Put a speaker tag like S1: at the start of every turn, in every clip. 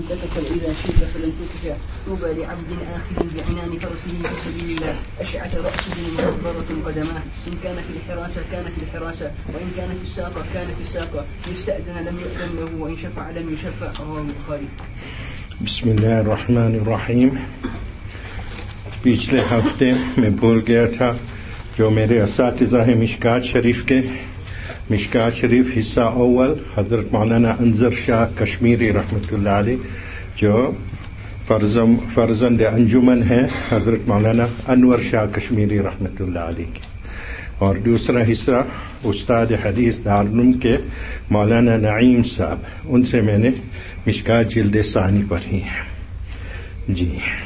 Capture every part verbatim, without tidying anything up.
S1: تكسل إذا شئت فلن تكفى طوبى لعبد آخذ بعنان فرسه في سبيل الله أشعث رأسه مغبرة قدماه إن كان في الحراسة كان في الحراسة وإن كان في الساقة كان في الساقة يستأذن لم يؤذن له وإن شفع لم يشفع. رواه البخاري.
S2: بسم اللہ الرحمن الرحیم. پچھلے ہفتے میں بھول گیا تھا جو میرے اساتذہ ہیں مشکات شریف کے، مشکات شریف حصہ اول حضرت مولانا انظر شاہ کشمیری رحمۃ اللہ علیہ، جو فرزند انجمن ہے حضرت مولانا انور شاہ کشمیری رحمۃ اللہ علیہ کے، اور دوسرا حصہ استاد حدیث دارالعلوم کے مولانا نعیم صاحب، ان سے میں نے مشکات جلد ثانی پڑھی ہے. جی،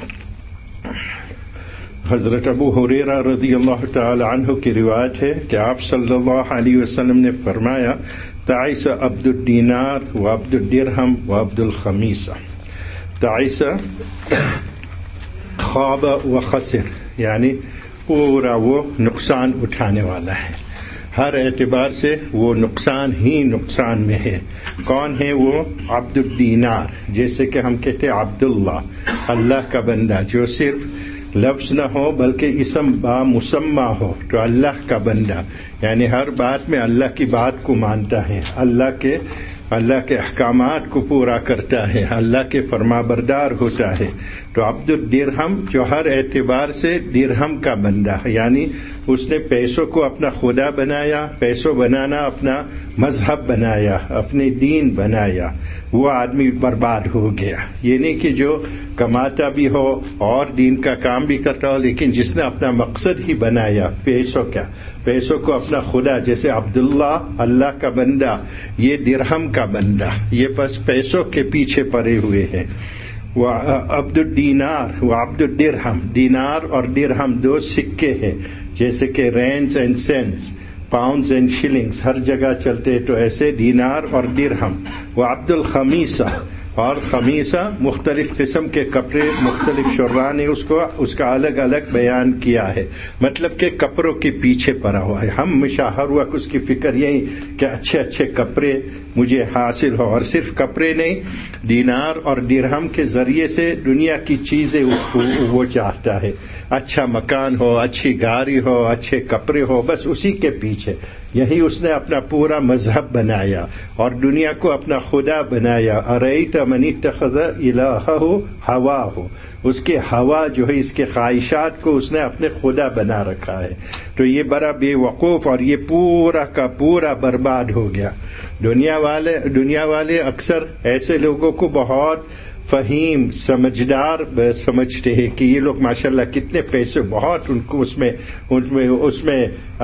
S2: حضرت ابو ہریرہ رضی اللہ تعالی عنہ کی روایت ہے کہ آپ صلی اللہ علیہ وسلم نے فرمایا، تعیس عبد الدینار و عبد الدرہم و عبد الخمیسہ. تعیس خواب و خسر، یعنی پورا وہ نقصان اٹھانے والا ہے، ہر اعتبار سے وہ نقصان ہی نقصان میں ہے. کون ہے وہ؟ عبد الدینار، جیسے کہ ہم کہتے عبداللہ، اللہ کا بندہ، جو صرف لفظ نہ ہو بلکہ اسم با مسمہ ہو، تو اللہ کا بندہ، یعنی ہر بات میں اللہ کی بات کو مانتا ہے، اللہ کے اللہ کے احکامات کو پورا کرتا ہے، اللہ کے فرما بردار ہوتا ہے. تو عبد الدرہم، جو ہر اعتبار سے درہم کا بندہ، یعنی اس نے پیسوں کو اپنا خدا بنایا، پیسوں بنانا اپنا مذہب بنایا، اپنے دین بنایا، وہ آدمی برباد ہو گیا. یہ نہیں کہ جو کماتا بھی ہو اور دین کا کام بھی کرتا ہو، لیکن جس نے اپنا مقصد ہی بنایا پیسوں کا، پیسوں کو اپنا خدا، جیسے عبداللہ اللہ کا بندہ، یہ درہم کا بندہ، یہ بس پیسوں کے پیچھے پڑے ہوئے ہیں. وہ عبد الدینار و عبد الدرہم، دینار اور درہم دو سکے ہیں، جیسے کہ rands and cents, pounds and shillings ہر جگہ چلتے، تو ایسے دینار اور درہم. وہ عبد الخمیسہ، اور خمیسہ مختلف قسم کے کپڑے، مختلف شراح نے اس کو اس کا الگ الگ بیان کیا ہے، مطلب کہ کپڑوں کے پیچھے پڑا ہوا ہے. ہم ہمیشہ ہر وقت اس کی فکر یہی کہ اچھے اچھے کپڑے مجھے حاصل ہو، اور صرف کپڑے نہیں، دینار اور درہم کے ذریعے سے دنیا کی چیزیں اس کو وہ چاہتا ہے. اچھا مکان ہو، اچھی گاڑی ہو، اچھے کپڑے ہو، بس اسی کے پیچھے. یہی اس نے اپنا پورا مذہب بنایا اور دنیا کو اپنا خدا بنایا. ارأیت من اتخذ الہہ ہواہ، اس کے ہوا جو ہے، اس کے خواہشات کو اس نے اپنے خدا بنا رکھا ہے. تو یہ بڑا بے وقوف اور یہ پورا کا پورا برباد ہو گیا. دنیا والے دنیا والے اکثر ایسے لوگوں کو بہت فہیم، سمجھدار سمجھتے ہیں کہ یہ لوگ ماشاءاللہ کتنے پیسے، بہت ان کو اس میں ان میں اس میں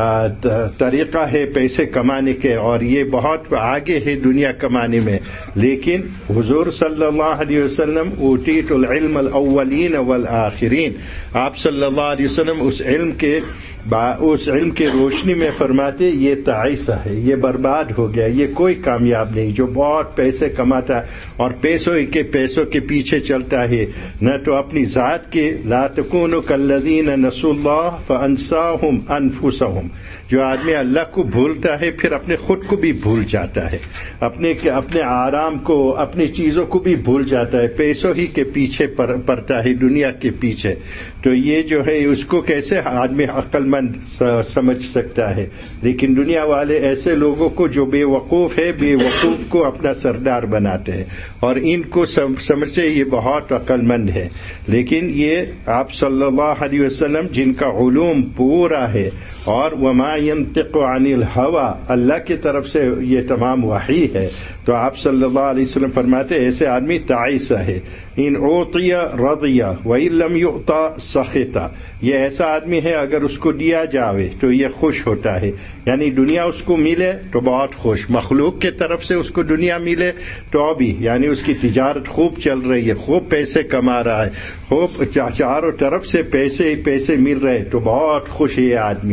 S2: طریقہ ہے پیسے کمانے کے، اور یہ بہت آگے ہے دنیا کمانے میں. لیکن حضور صلی اللہ علیہ وسلم اوتیت العلم الاولین والآخرین، آپ صلی اللہ علیہ وسلم اس علم کے اس علم کی روشنی میں فرماتے یہ تعیسہ ہے، یہ برباد ہو گیا، یہ کوئی کامیاب نہیں جو بہت پیسے کماتا ہے اور پیسوں کے پیسوں کے پیچھے چلتا ہے، نہ تو اپنی ذات کے. لا تکونوا کالذین نسوا اللہ فانساہم انفسہم، جو آدمی اللہ کو بھولتا ہے پھر اپنے خود کو بھی بھول جاتا ہے، اپنے اپنے آرام کو، اپنی چیزوں کو بھی بھول جاتا ہے، پیسوں ہی کے پیچھے پڑتا ہے، دنیا کے پیچھے. تو یہ جو ہے اس کو کیسے آدمی عقل مند سمجھ سکتا ہے. لیکن دنیا والے ایسے لوگوں کو جو بے وقوف ہے، بے وقوف کو اپنا سردار بناتے ہیں اور ان کو سمجھتے یہ بہت عقل مند ہے. لیکن یہ آپ صلی اللہ علیہ وسلم جن کا علوم پورا ہے، اور وما ينطق عن الہوى، اللہ کی طرف سے یہ تمام وحی ہے، تو آپ صلی اللہ علیہ وسلم فرماتے ایسے آدمی تعیسہ ہے. ان اعطی رضی وان لم یعطى سخط، یہ ایسا آدمی ہے اگر اس کو دیا جاوے تو یہ خوش ہوتا ہے، یعنی دنیا اس کو ملے تو بہت خوش، مخلوق کے طرف سے اس کو دنیا ملے تو بھی، یعنی اس کی تجارت خوب چل رہی ہے، خوب پیسے کما رہا ہے، خوب چاروں طرف سے پیسے ہی پیسے مل رہے تو بہت خوش ہے یہ آدمی.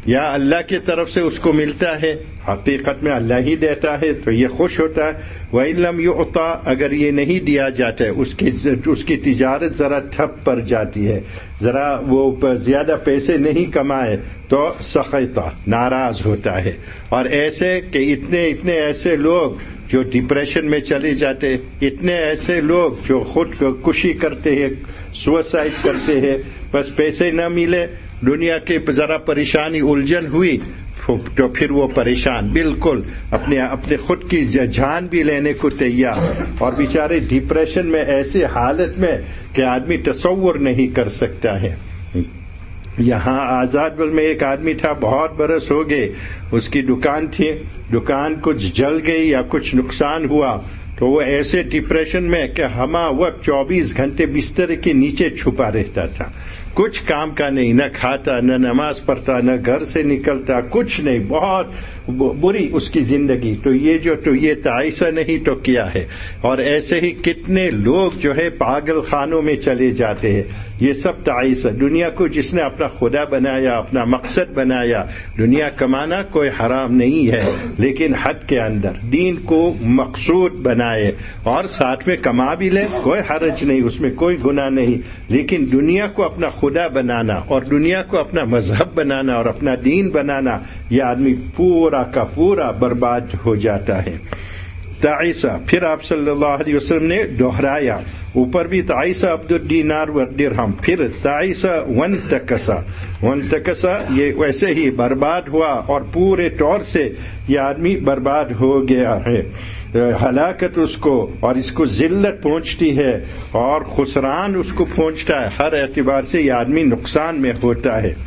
S2: یا اللہ کی طرف سے اس کو ملتا ہے، حقیقت میں اللہ ہی دیتا ہے تو یہ خوش ہوتا ہے. وَإِن لَّمْ يُعْطَى، اگر یہ نہیں دیا جاتا ہے، اس کی اس کی تجارت ذرا ٹھپ پڑ جاتی ہے، ذرا وہ زیادہ پیسے نہیں کمائے تو سخطہ، ناراض ہوتا ہے. اور ایسے کہ اتنے اتنے ایسے لوگ جو ڈپریشن میں چلے جاتے، اتنے ایسے لوگ جو خود کشی کرتے ہیں، سوسائڈ کرتے ہیں، بس پیسے نہ ملے، دنیا کی ذرا پریشانی الجھن ہوئی تو پھر وہ پریشان، بالکل اپنے اپنے خود کی جان بھی لینے کو تیار، اور بیچارے ڈپریشن میں ایسی حالت میں کہ آدمی تصور نہیں کر سکتا ہے. یہاں آزاد بل میں ایک آدمی تھا، بہت برس ہو گئے، اس کی دکان تھی، دکان کچھ جل گئی یا کچھ نقصان ہوا تو وہ ایسے ڈپریشن میں کہ ہما وقت چوبیس گھنٹے بستر کے نیچے چھپا رہتا تھا، کچھ کام کا نہیں، نہ کھاتا، نہ نماز پڑھتا، نہ گھر سے نکلتا، کچھ نہیں، بہت بری اس کی زندگی. تو یہ جو تو یہ تعیسہ نہیں تو کیا ہے. اور ایسے ہی کتنے لوگ جو ہے پاگل خانوں میں چلے جاتے ہیں، یہ سب تعیسہ. دنیا کو جس نے اپنا خدا بنایا، اپنا مقصد بنایا، دنیا کمانا کوئی حرام نہیں ہے، لیکن حد کے اندر دین کو مقصود بنائے اور ساتھ میں کما بھی لے، کوئی حرج نہیں، اس میں کوئی گناہ نہیں. لیکن دنیا کو اپنا خدا بنانا اور دنیا کو اپنا مذہب بنانا اور اپنا دین بنانا، یہ آدمی پورا کا پورا برباد ہو جاتا ہے. تعیسہ پھر آپ صلی اللہ علیہ وسلم نے دہرایا، اوپر بھی تعیسہ عبد الدینار والدرہم، پھر تعیسہ وانتکسا. وانتکسا یہ ویسے ہی برباد ہوا اور پورے طور سے یہ آدمی برباد ہو گیا ہے. ہلاکت اس کو اور اس کو ذلت پہنچتی ہے اور خسران اس کو پہنچتا ہے، ہر اعتبار سے یہ آدمی نقصان میں ہوتا ہے.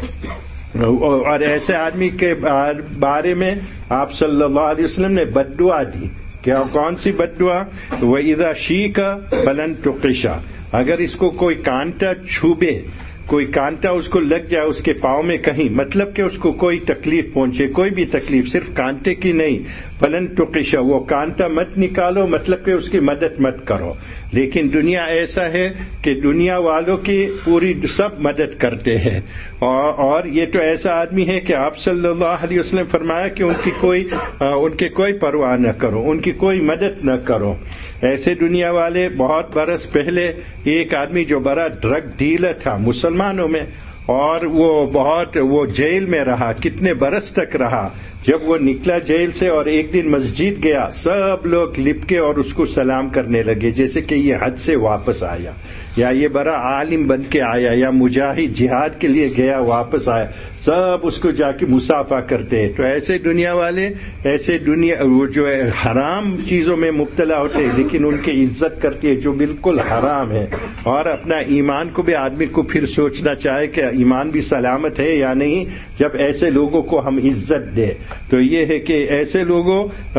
S2: اور ایسے آدمی کے بارے میں آپ صلی اللہ علیہ وسلم نے بد دعا دی. کیا کون سی بد دعا؟ وَإِذَا شِيكَ فَلَن تُقِشَ، اگر اس کو کوئی کانٹا چھوبے، کوئی کانٹا اس کو لگ جائے اس کے پاؤں میں کہیں، مطلب کہ اس کو کوئی تکلیف پہنچے، کوئی بھی تکلیف، صرف کانٹے کی نہیں، فلن تقش، وہ کانٹا مت نکالو، مطلب کہ اس کی مدد مت کرو. لیکن دنیا ایسا ہے کہ دنیا والوں کی پوری سب مدد کرتے ہیں، اور, اور یہ تو ایسا آدمی ہے کہ آپ صلی اللہ علیہ وسلم فرمایا کہ ان کی کوئی ان کے کوئی پرواہ نہ کرو، ان کی کوئی مدد نہ کرو. ایسے دنیا والے بہت برس پہلے ایک آدمی جو بڑا ڈرگ ڈیلر تھا مسلمانوں میں، اور وہ بہت وہ جیل میں رہا، کتنے برس تک رہا. جب وہ نکلا جیل سے اور ایک دن مسجد گیا، سب لوگ لپکے اور اس کو سلام کرنے لگے جیسے کہ یہ حج سے واپس آیا، یا یہ بڑا عالم بن کے آیا، یا مجاہد جہاد کے لیے گیا واپس آیا، سب اس کو جا کے مصافحہ کرتے ہیں. تو ایسے دنیا والے، ایسے دنیا وہ جو ہے حرام چیزوں میں مبتلا ہوتے ہیں، لیکن ان کی عزت کرتی ہے جو بالکل حرام ہے. اور اپنا ایمان کو بھی آدمی کو پھر سوچنا چاہے کہ ایمان بھی سلامت ہے یا نہیں جب ایسے لوگوں کو ہم عزت دیں. تو یہ ہے کہ ایسے لوگوں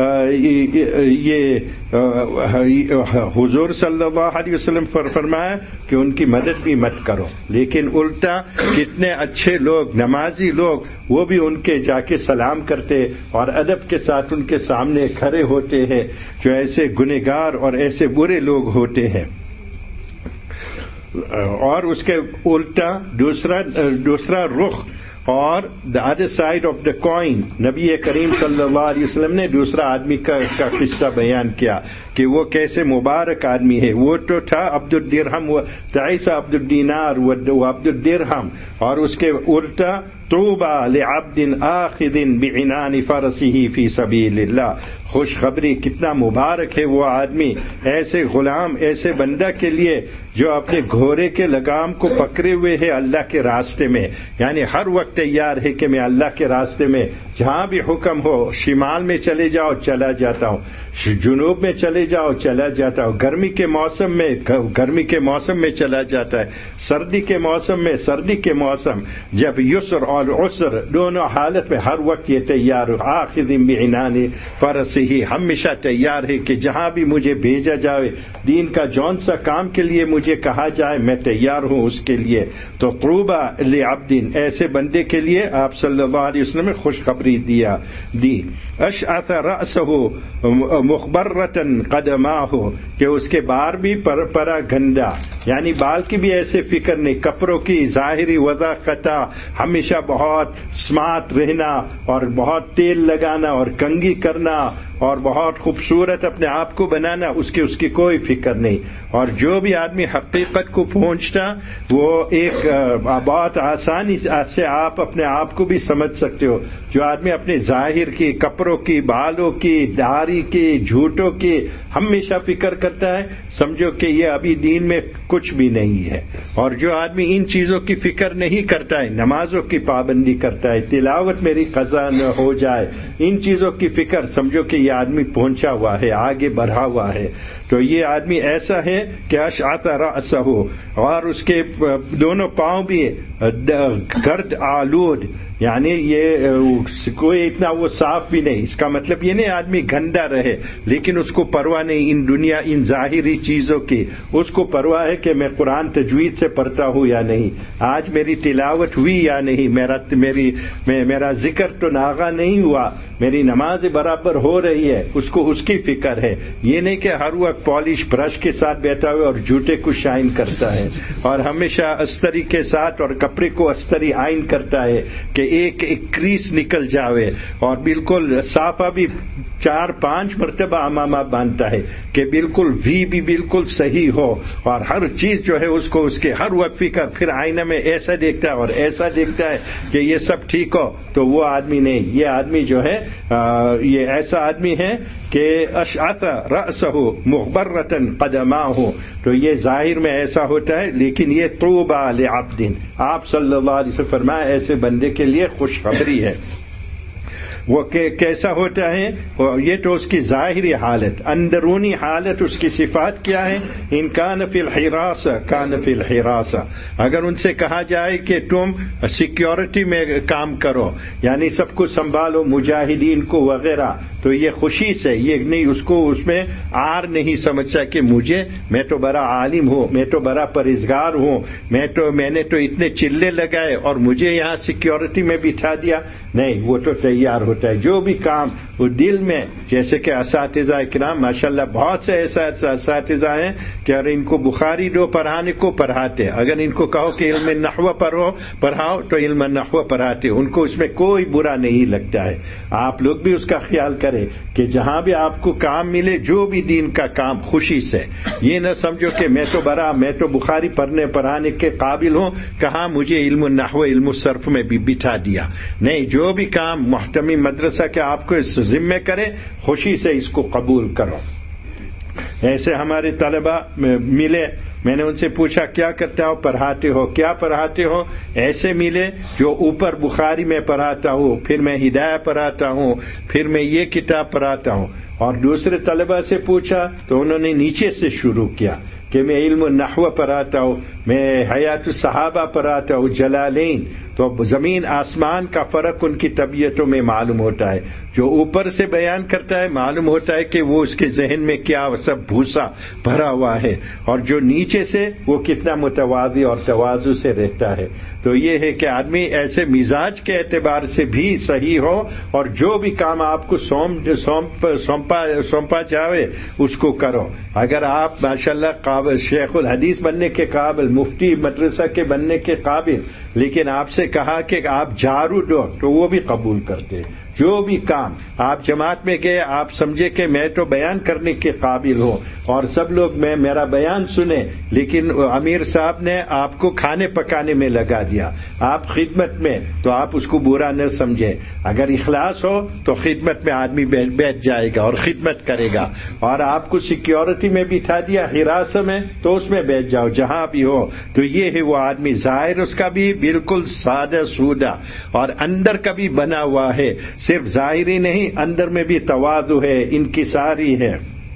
S2: یہ حضور صلی اللہ علیہ وسلم فرمایا کہ ان کی مدد بھی مت کرو. لیکن الٹا کتنے اچھے لوگ، نمازی لوگ، وہ بھی ان کے جا کے سلام کرتے اور ادب کے ساتھ ان کے سامنے کھڑے ہوتے ہیں جو ایسے گنہگار اور ایسے برے لوگ ہوتے ہیں. اور اس کے الٹا دوسرا دوسرا رخ اور the other side of the coin, نبی کریم صلی اللہ علیہ وسلم نے دوسرا آدمی کا, کا قصہ بیان کیا کہ وہ کیسے مبارک آدمی ہے. وہ تو تھا عبد الدرہم، و تعیسہ عبد الدینار و عبد الدرہم، اور اس کے الٹا طوبى لعبد آخذ بعنان فرسه فی سبیل اللہ. خوشخبری، کتنا مبارک ہے وہ آدمی، ایسے غلام، ایسے بندہ کے لیے جو اپنے گھوڑے کے لگام کو پکڑے ہوئے ہے اللہ کے راستے میں، یعنی ہر وقت تیار ہے کہ میں اللہ کے راستے میں جہاں بھی حکم ہو، شمال میں چلے جاؤ چلا جاتا ہوں، جنوب میں چلے جاؤ چلا جاتا ہوں، گرمی کے موسم میں گرمی کے موسم میں چلا جاتا ہے، سردی کے موسم میں سردی کے موسم، جب یسر اور عسر دونوں حالت میں ہر وقت یہ تیار ہو. آخذ بعنان فرسہ، ہمیشہ تیار ہے کہ جہاں بھی مجھے بھیجا جائے، دین کا جون سا کام کے لیے مجھے کہا جائے میں تیار ہوں اس کے لیے. تو طوبى لعبد، ایسے بندے کے لیے آپ صلی اللہ علیہ وسلم نے خوشخبری دیا دی. اشعث رأسہ مخبرۃ قدماہ، کہ اس کے بار بھی پر پرا گندا یعنی بال کی بھی ایسے فکر نہیں، کپڑوں کی ظاہری وضاحت، ہمیشہ بہت اسمارٹ رہنا اور بہت تیل لگانا اور کنگھی کرنا اور بہت خوبصورت اپنے آپ کو بنانا، اس کی اس کی کوئی فکر نہیں. اور جو بھی آدمی حقیقت کو پہنچتا وہ ایک بہت آسانی سے آپ اپنے آپ کو بھی سمجھ سکتے ہو. جو آدمی اپنے ظاہر کی، کپڑوں کی، بالوں کی، داڑھی کی، جھوٹوں کی ہمیشہ فکر کرتا ہے، سمجھو کہ یہ ابھی دین میں کچھ بھی نہیں ہے. اور جو آدمی ان چیزوں کی فکر نہیں کرتا ہے، نمازوں کی پابندی کرتا ہے، تلاوت میری قضا نہ ہو جائے، ان چیزوں کی فکر، سمجھو کہ یہ آدمی پہنچا ہوا ہے، آگے بڑھا ہوا ہے. تو یہ آدمی ایسا ہے کہ اشعث رأسہ، اور اس کے دونوں پاؤں بھی گرد آلود، یعنی یہ کوئی اتنا وہ صاف بھی نہیں. اس کا مطلب یہ نہیں آدمی گندا رہے، لیکن اس کو پرواہ نہیں ان دنیا ان ظاہری چیزوں کی. اس کو پرواہ ہے کہ میں قرآن تجوید سے پڑھتا ہوں یا نہیں، آج میری تلاوت ہوئی یا نہیں، میرا میری میرا ذکر تو ناغا نہیں ہوا، میری نماز برابر ہو رہی ہے. اس کو اس کی فکر ہے. یہ نہیں کہ ہر وقت پالش برش کے ساتھ بیٹھا ہوئے اور جوتے کو شائن کرتا ہے اور ہمیشہ استری کے ساتھ اور کپڑے کو استری آئن کرتا ہے کہ ایک ایک کریس نکل جاوے، اور بالکل صافہ بھی چار پانچ مرتبہ امامہ باندھتا ہے کہ بالکل وی بھی بالکل صحیح ہو، اور ہر چیز جو ہے اس کو اس کے ہر وقت فکر. پھر آئینہ میں ایسا دیکھتا ہے اور ایسا دیکھتا ہے کہ یہ سب ٹھیک ہو. تو وہ آدمی نہیں، یہ آدمی جو ہے یہ ایسا آدمی ہے کہ اشعث رأسہ مغبرۃ قدماہ. تو یہ ظاہر میں ایسا ہوتا ہے، لیکن یہ طوبی لعبد، آپ صلی اللہ علیہ وسلم فرمایا ایسے بندے کے لیے خوشخبری ہے. وہ کیسا ہوتا ہے؟ یہ تو اس کی ظاہری حالت، اندرونی حالت اس کی صفات کیا ہے؟ ان کان فی الحراسہ کان فی الحراسہ. اگر ان سے کہا جائے کہ تم سیکیورٹی میں کام کرو، یعنی سب کو سنبھالو، مجاہدین کو وغیرہ، تو یہ خوشی سے، یہ نہیں اس کو اس میں آر نہیں سمجھتا کہ مجھے میں تو بڑا عالم ہوں، میں تو بڑا پرہیزگار ہوں، میں تو میں نے تو اتنے چلے لگائے اور مجھے یہاں سیکیورٹی میں بٹھا دیا. نہیں، وہ تو تیار ہوتا ہے. جو بھی کام وہ دل میں، جیسے کہ اساتذہ کرام ماشاءاللہ بہت سے ایسا اساتذہ ہیں کہ اگر ان کو بخاری دو پڑھانے کو پڑھاتے، اگر ان کو کہو کہ علم نحو پڑھو پڑھاؤ تو علم نحو پڑھاتے، ان کو اس میں کوئی برا نہیں لگتا ہے. آپ لوگ بھی اس کا خیال کریں کہ جہاں بھی آپ کو کام ملے، جو بھی دین کا کام، خوشی سے. یہ نہ سمجھو کہ میں تو بڑا، میں تو بخاری پڑھنے پڑھانے کے قابل ہوں، کہاں مجھے علم النحو علم الصرف میں بھی بٹھا دیا. نہیں، جو بھی کام محتمی مدرسہ کے آپ کو اس ذمہ کرے، خوشی سے اس کو قبول کرو. ایسے ہمارے طلبہ ملے، میں نے ان سے پوچھا کیا کرتے ہو؟ پڑھاتے ہو؟ کیا پڑھاتے ہو؟ ایسے ملے جو اوپر بخاری میں پڑھاتا ہوں، پھر میں ہدایہ پڑھاتا ہوں، پھر میں یہ کتاب پڑھاتا ہوں. اور دوسرے طلبہ سے پوچھا تو انہوں نے نیچے سے شروع کیا کہ میں علم النحو پڑھاتا ہوں، میں حیات الصحابہ پڑھاتا ہوں، جلالین. تو زمین آسمان کا فرق ان کی طبیعتوں میں معلوم ہوتا ہے. جو اوپر سے بیان کرتا ہے معلوم ہوتا ہے کہ وہ اس کے ذہن میں کیا سب بھوسا بھرا ہوا ہے، اور جو نیچے سے وہ کتنا متواضع اور تواضع سے رہتا ہے. تو یہ ہے کہ آدمی ایسے مزاج کے اعتبار سے بھی صحیح ہو، اور جو بھی کام آپ کو سونپا سونپا جاوے اس کو کرو. اگر آپ ماشاءاللہ قابل شیخ الحدیث بننے کے قابل، مفتی مدرسہ کے بننے کے قابل، لیکن آپ سے کہا کہ آپ جھاڑو دو تو وہ بھی قبول کرتے. جو بھی کام آپ جماعت میں گئے، آپ سمجھے کہ میں تو بیان کرنے کے قابل ہوں اور سب لوگ میں میرا بیان سنیں، لیکن امیر صاحب نے آپ کو کھانے پکانے میں لگا دیا، آپ خدمت میں، تو آپ اس کو برا نہ سمجھیں. اگر اخلاص ہو تو خدمت میں آدمی بیٹھ جائے گا اور خدمت کرے گا. اور آپ کو سیکیورٹی میں بٹھا دیا، حراسہ میں، تو اس میں بیٹھ جاؤ جہاں بھی ہو. تو یہ ہے وہ آدمی، ظاہر اس کا بھی بالکل سادہ سودہ اور اندر کا بھی بنا ہوا ہے. صرف ظاہری نہیں، اندر میں بھی تواضع ہے، انکساری ہے،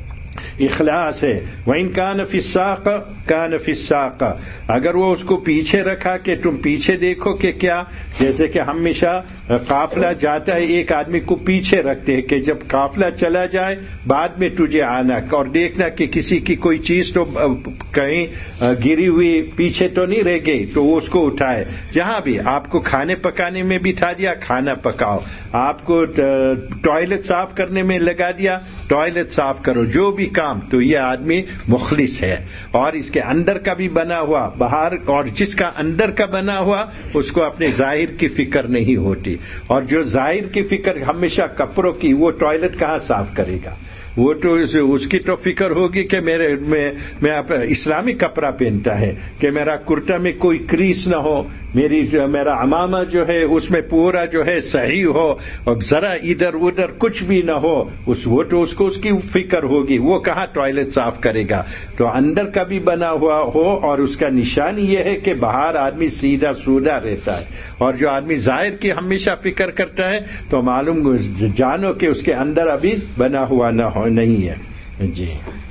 S2: اخلاص ہے. وَإِن كَانَ فِي السَّاقِ كَانَ فِي السَّاقِ. اگر وہ اس کو پیچھے رکھا کہ تم پیچھے دیکھو کہ کیا، جیسے کہ ہمیشہ قافلہ جاتا ہے، ایک آدمی کو پیچھے رکھتے ہیں کہ جب قافلہ چلا جائے بعد میں تجھے آنا اور دیکھنا کہ کسی کی کوئی چیز تو کہیں گری ہوئی پیچھے تو نہیں رہ گئی، تو وہ اس کو اٹھائے. جہاں بھی آپ کو کھانے پکانے میں بٹھا دیا، کھانا پکاؤ. آپ کو ٹوائلٹ صاف کرنے میں لگا دیا، ٹوائلٹ صاف کرو. جو بھی کام تو یہ آدمی مخلص ہے. اور اس کے اندر کا بھی بنا ہوا باہر، اور جس کا اندر کا بنا ہوا اس کو اپنے ظاہر کی فکر نہیں ہوتی. اور جو ظاہر کی فکر ہمیشہ کپڑوں کی، وہ ٹوائلٹ کہاں صاف کرے گا؟ وہ تو اس کی تو فکر ہوگی کہ میرے میں میں اسلامی کپڑا پہنتا ہے کہ میرا کرتا میں کوئی کریس نہ ہو، میری میرا امامہ جو ہے اس میں پورا جو ہے صحیح ہو، اور ذرا ادھر ادھر کچھ بھی نہ ہو. اس وہ تو اس کو اس کی فکر ہوگی. وہ کہاں ٹوائلٹ صاف کرے گا؟ تو اندر کا بھی بنا ہوا ہو. اور اس کا نشانی یہ ہے کہ باہر آدمی سیدھا سودا رہتا ہے، اور جو آدمی ظاہر کی ہمیشہ فکر کرتا ہے تو معلوم جانو کہ اس کے اندر ابھی بنا ہوا نہ ہو نہیں ہے. جی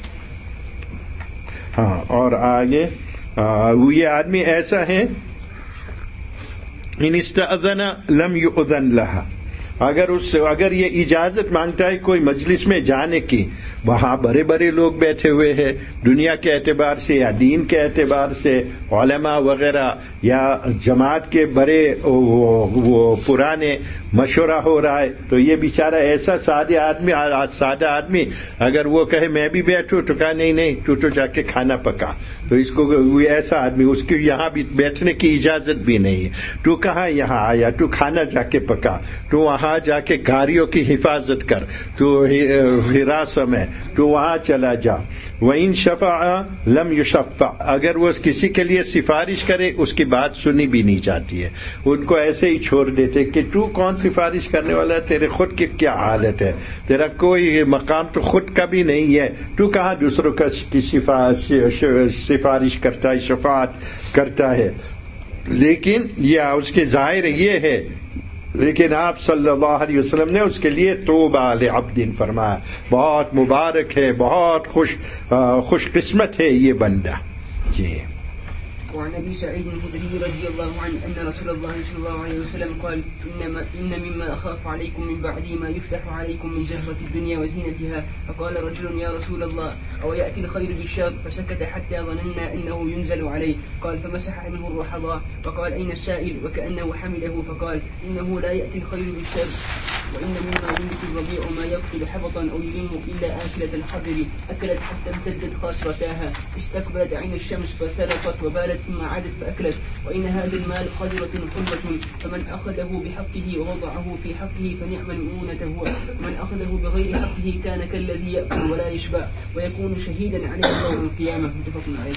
S2: ہاں. اور آگے یہ آدمی ایسا ہے، ان استأذن لم يؤذن لها، اگر اس اگر یہ اجازت مانگتا ہے کوئی مجلس میں جانے کی، وہاں بڑے بڑے لوگ بیٹھے ہوئے ہیں دنیا کے اعتبار سے یا دین کے اعتبار سے، علماء وغیرہ یا جماعت کے بڑے وہ پرانے مشورہ ہو رہا ہے، تو یہ بیچارہ ایسا سادہ آدمی سادہ آدمی اگر وہ کہے میں بھی بیٹھوں تو کہا نہیں نہیں تو تو جا کے کھانا پکا. تو اس کو ایسا آدمی اس کی یہاں بھی بیٹھنے کی اجازت بھی نہیں ہے. تو کہاں یہاں آیا؟ تو کھانا جا کے پکا، تو وہاں جا کے گاڑیوں کی حفاظت کر، تو حراس میں تو وہاں چلا جا. وَإِن شَفَعَ لَمْ يُشَفَّعْ، اگر وہ کسی کے لیے سفارش کرے اس کی بات سنی بھی نہیں جاتی ہے. ان کو ایسے ہی چھوڑ دیتے کہ تو کون سفارش کرنے والا ہے، تیرے خود کی کیا حالت ہے، تیرا کوئی مقام تو خود کا بھی نہیں ہے، تو کہاں دوسروں کا سفارش کرتا ہے، شفاعت کرتا ہے. لیکن یہ اس کے ظاہر یہ ہے، لیکن آپ صلی اللہ علیہ وسلم نے اس کے لیے توبہ لعبد فرمایا، بہت مبارک ہے، بہت خوش خوش قسمت ہے یہ بندہ. جی.
S1: وعن ابي سعيد الخدري رضي الله عنه ان رسول الله صلى الله عليه وسلم قال انما ان مما اخاف عليكم من بعدي ما يفتح عليكم من زهرة الدنيا وزينتها. فقال رجل يا رسول الله او ياتي الخير بالشر؟ فسكت حتى ظننا انه ينزل عليه. قال فمسح عنه الرحضاء فقال اين السائل؟ وكانه حمده فقال انه لا ياتي الخير بالشر وان مما ينبت الربيع ما يقتل حبطا او يلم الا اكلة الحبر اكلت حتى امتدت خاصرتاها استقبلت عين الشمس فثلقت وبالت ثم عادت فأكلت. وإن هذا المال قدرة حلوة فمن أخذه بحقه ووضعه في حقه فنعم المؤونة هو، ومن أخذه بغير حقه كان كالذي يأكل ولا يشبع ويكون شهيدا عليه يوم القيامة. متفق عليه.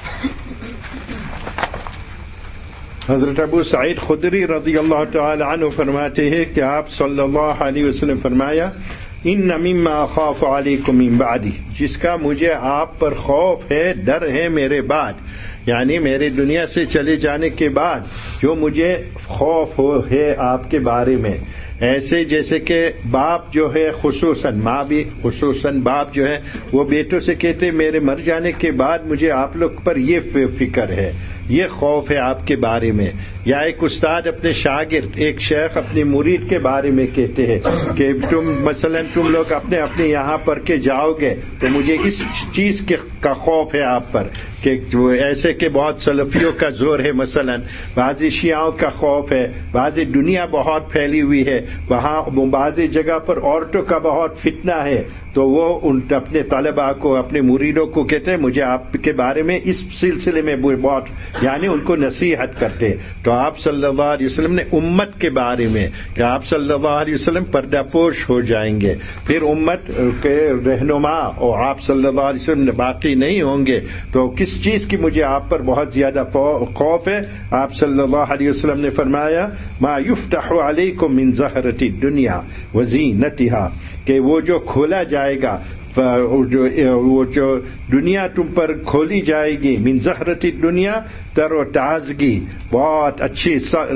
S2: حضرت ابو سعید خدری رضی اللہ تعالی عنہ فرماتے ہیں کہ آپ صلی اللہ علیہ وسلم فرمایا ان مما اخاف علیکم من بعدی، جس کا مجھے آپ پر خوف ہے، ڈر ہے میرے بعد، یعنی میرے دنیا سے چلے جانے کے بعد جو مجھے خوف ہو ہے آپ کے بارے میں. ایسے جیسے کہ باپ جو ہے خصوصاً ماں بھی خصوصاً باپ جو ہے وہ بیٹوں سے کہتے میرے مر جانے کے بعد مجھے آپ لوگ پر یہ فکر ہے، یہ خوف ہے آپ کے بارے میں. یا ایک استاد اپنے شاگرد، ایک شیخ اپنے مرید کے بارے میں کہتے ہیں کہ تم مثلا تم لوگ اپنے اپنے یہاں پر کے جاؤ گے تو مجھے اس چیز کا خوف ہے آپ پر کہ ایسے کہ بہت سلفیوں کا زور ہے، مثلا بعضی شیعوں کا خوف ہے، بعضی دنیا بہت پھیلی ہوئی ہے، وہاں بعضی جگہ پر عورتوں کا بہت فتنہ ہے، تو وہ ان اپنے طلباء کو اپنے مریدوں کو کہتے ہیں مجھے آپ کے بارے میں اس سلسلے میں بہت، یعنی ان کو نصیحت کرتے. تو آپ صلی اللہ علیہ وسلم نے امت کے بارے میں کہ آپ صلی اللہ علیہ وسلم پردہ پوش ہو جائیں گے، پھر امت کے رہنما اور آپ صلی اللہ علیہ وسلم باقی نہیں ہوں گے، تو کس چیز کی مجھے آپ پر بہت زیادہ خوف ہے؟ آپ صلی اللہ علیہ وسلم نے فرمایا ما یفتح علیکم من زہرۃ الدنیا وزینتها، کہ وہ جو کھولا جائے گا وہ جو دنیا تم پر کھولی جائے گی، من زہرۃ الدنیا، تر و تازگی، بہت اچھی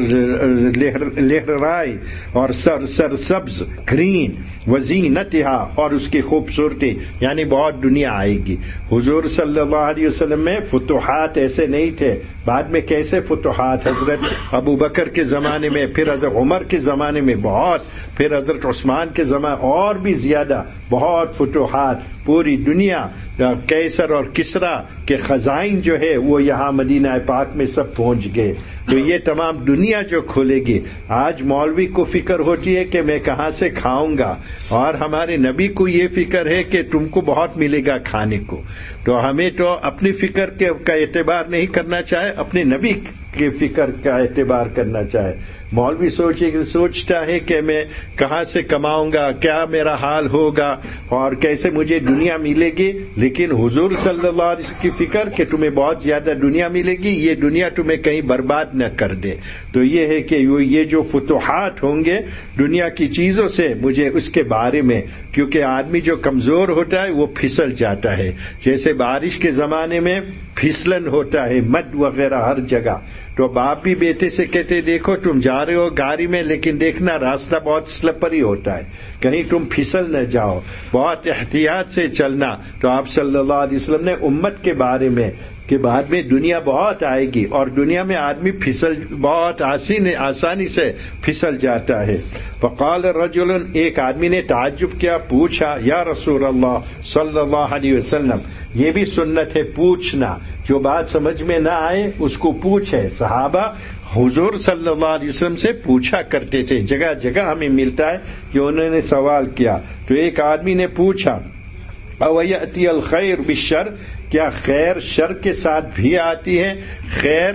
S2: لہرائی اور سر سر سبز گرین، وزینتہا، اور اس کی خوبصورتی، یعنی بہت دنیا آئے گی. حضور صلی اللہ علیہ وسلم میں فتوحات ایسے نہیں تھے. بعد میں کیسے فتوحات؟ حضرت ابو بکر کے زمانے میں، پھر حضرت عمر کے زمانے میں بہت، پھر حضرت عثمان کے زمانے اور بھی زیادہ بہت فتوحات، پوری دنیا قیصر اور کسرا کے خزائن جو ہے وہ یہاں مدینہ پاک میں سب پہنچ گئے. تو یہ تمام دنیا جو کھلے گی. آج مولوی کو فکر ہوتی ہے کہ میں کہاں سے کھاؤں گا، اور ہمارے نبی کو یہ فکر ہے کہ تم کو بہت ملے گا کھانے کو. تو ہمیں تو اپنی فکر کا اعتبار نہیں کرنا چاہے، اپنے نبی کی فکر کا اعتبار کرنا چاہے. مولوی سوچے سوچتا ہے کہ میں کہاں سے کماؤں گا، کیا میرا حال ہوگا اور کیسے مجھے دنیا ملے گی، لیکن حضور صلی اللہ علیہ وسلم کی فکر کہ تمہیں بہت زیادہ دنیا ملے گی، یہ دنیا تمہیں کہیں برباد نہ کر دے. تو یہ ہے کہ یہ جو فتوحات ہوں گے دنیا کی چیزوں سے، مجھے اس کے بارے میں، کیونکہ آدمی جو کمزور ہوتا ہے وہ پھسل جاتا ہے. جیسے بارش کے زمانے میں پھسلن ہوتا ہے، مد وغیرہ ہر جگہ. تو باپ بھی بیٹے سے کہتے دیکھو تم جا رہے ہو گاڑی میں، لیکن دیکھنا راستہ بہت سلپری ہوتا ہے، کہیں تم پھسل نہ جاؤ، بہت احتیاط سے چلنا. تو آپ صلی اللہ علیہ وسلم نے امت کے بارے میں کہ بعد میں دنیا بہت آئے گی اور دنیا میں آدمی پھسل بہت آسانی سے پھسل جاتا ہے. فقال رجل، ایک آدمی نے تعجب کیا، پوچھا یا رسول اللہ صلی اللہ علیہ وسلم. یہ بھی سنت ہے پوچھنا، جو بات سمجھ میں نہ آئے اس کو پوچھے. صحابہ حضور صلی اللہ علیہ وسلم سے پوچھا کرتے تھے، جگہ جگہ ہمیں ملتا ہے کہ انہوں نے سوال کیا. تو ایک آدمی نے پوچھا او یأتی الخیر بالشر، کیا خیر شر کے ساتھ بھی آتی ہے؟ خیر،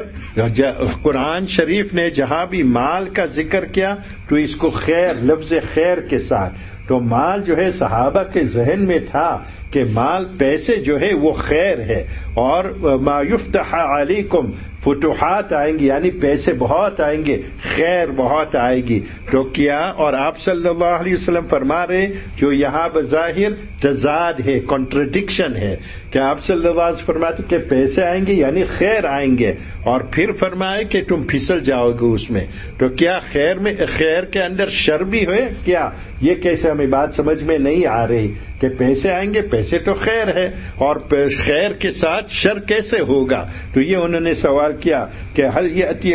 S2: قرآن شریف نے جہاں بھی مال کا ذکر کیا تو اس کو خیر، لفظ خیر کے ساتھ. تو مال جو ہے صحابہ کے ذہن میں تھا کہ مال، پیسے جو ہے وہ خیر ہے. اور ما یفتح علیکم، فتوحات آئیں گی یعنی پیسے بہت آئیں گے، خیر بہت آئے گی. تو کیا، اور آپ صلی اللہ علیہ وسلم فرما رہے جو یہاں بظاہر تضاد ہے، کنٹرڈکشن ہے، کہ آپ صلی اللہ علیہ وسلم فرماتے کہ پیسے آئیں گے یعنی خیر آئیں گے، اور پھر فرمائے کہ تم پھسل جاؤ گے اس میں. تو کیا خیر میں، خیر کے اندر شر بھی ہوئے کیا؟ یہ کیسے ہمیں بات سمجھ میں نہیں آ رہی کہ پیسے آئیں گے، پیسے تو خیر ہے، اور خیر کے ساتھ شر کیسے ہوگا؟ تو یہ انہوں نے سوال کیا کہ هل یأتی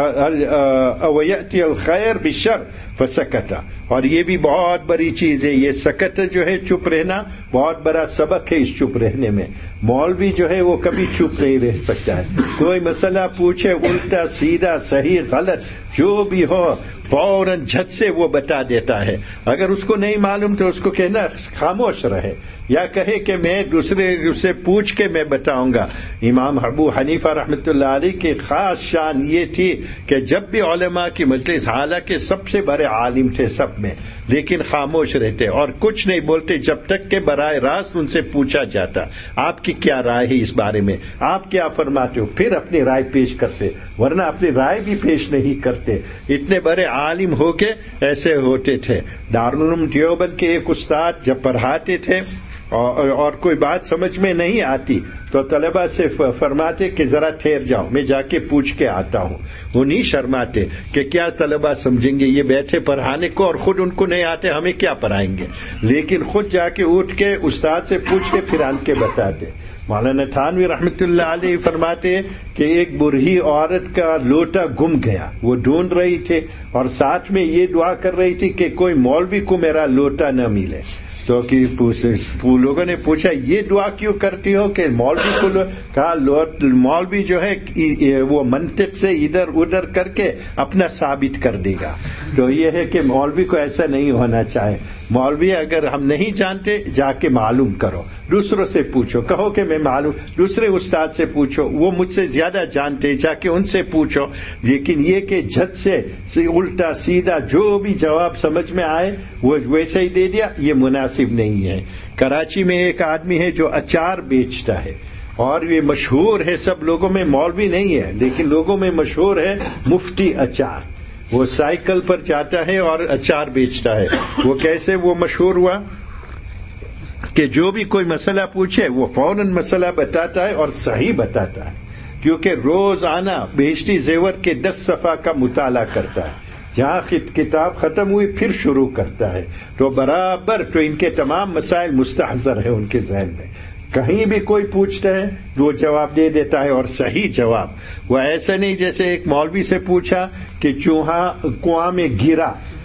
S2: او یأتی الخیر بالشر فسکت. اور یہ بھی بہت بڑی چیز ہے، یہ سکت جو ہے چپ رہنا بہت بڑا سبق ہے. اس چپ رہنے میں مولوی جو ہے وہ کبھی چپ نہیں رہ سکتا ہے. کوئی مسئلہ پوچھے، الٹا سیدھا صحیح غلط جو بھی ہو فوراً جھٹ سے وہ بتا دیتا ہے. اگر اس کو نہیں معلوم تو اس کو کہنا خاموش رہے، یا کہے کہ میں دوسرے سے پوچھ کے میں بتاؤں گا. امام ابو حنیفہ رحمۃ اللہ علیہ کی خاص شان یہ تھی کہ جب بھی علماء کی مجلس، حالانکہ سب سے بڑے عالم تھے سب میں، لیکن خاموش رہتے اور کچھ نہیں بولتے جب تک کہ براہ راست ان سے پوچھا جاتا آپ کی کیا رائے ہے اس بارے میں، آپ کیا فرماتے ہو، پھر اپنی رائے پیش کرتے، ورنہ اپنی رائے بھی پیش نہیں کرتے. اتنے بڑے عالم ہو کے ایسے ہوتے تھے. دارالعلوم دیوبند کے ایک استاد جب پڑھاتے تھے اور, اور کوئی بات سمجھ میں نہیں آتی تو طلبہ سے فرماتے کہ ذرا ٹھہر جاؤ، میں جا کے پوچھ کے آتا ہوں. وہ نہیں شرماتے کہ کیا طلبہ سمجھیں گے یہ بیٹھے پڑھانے کو اور خود ان کو نہیں آتے، ہمیں کیا پڑھائیں گے، لیکن خود جا کے اٹھ کے استاد سے پوچھ کے پھر آن کے بتاتے. مولانا تھانوی رحمۃ اللہ علیہ فرماتے کہ ایک بوڑھی عورت کا لوٹا گم گیا، وہ ڈھونڈ رہی تھی اور ساتھ میں یہ دعا کر رہی تھی کہ کوئی مولوی کو میرا لوٹا نہ ملے. تو کہ لوگوں نے پوچھا یہ دعا کیوں کرتی ہو کہ مولوی کو کہا مولوی جو ہے وہ منطق سے ادھر ادھر کر کے اپنا ثابت کر دے گا. تو یہ ہے کہ مولوی کو ایسا نہیں ہونا چاہے. مولوی اگر ہم نہیں جانتے جا کے معلوم کرو، دوسروں سے پوچھو، کہو کہ میں معلوم، دوسرے استاد سے پوچھو وہ مجھ سے زیادہ جانتے، جا کے ان سے پوچھو. لیکن یہ کہ جھٹ سے الٹا سیدھا جو بھی جواب سمجھ میں آئے وہ ویسے ہی دے دیا، یہ مناسب نہیں ہے. کراچی میں ایک آدمی ہے جو اچار بیچتا ہے اور یہ مشہور ہے سب لوگوں میں، مولوی نہیں ہے لیکن لوگوں میں مشہور ہے مفتی اچار. وہ سائیکل پر جاتا ہے اور اچار بیچتا ہے. وہ کیسے وہ مشہور ہوا کہ جو بھی کوئی مسئلہ پوچھے وہ فوراً مسئلہ بتاتا ہے اور صحیح بتاتا ہے، کیونکہ روزانہ بہشتی زیور کے دس صفحہ کا مطالعہ کرتا ہے. جہاں کتاب ختم ہوئی پھر شروع کرتا ہے. تو برابر تو ان کے تمام مسائل مستحضر ہیں ان کے ذہن میں. کہیں بھی کوئی پوچھتا ہے وہ جواب دے دیتا ہے اور صحیح جواب. وہ ایسا نہیں جیسے ایک مولوی سے پوچھا کہ چوہا کنواں میں گرا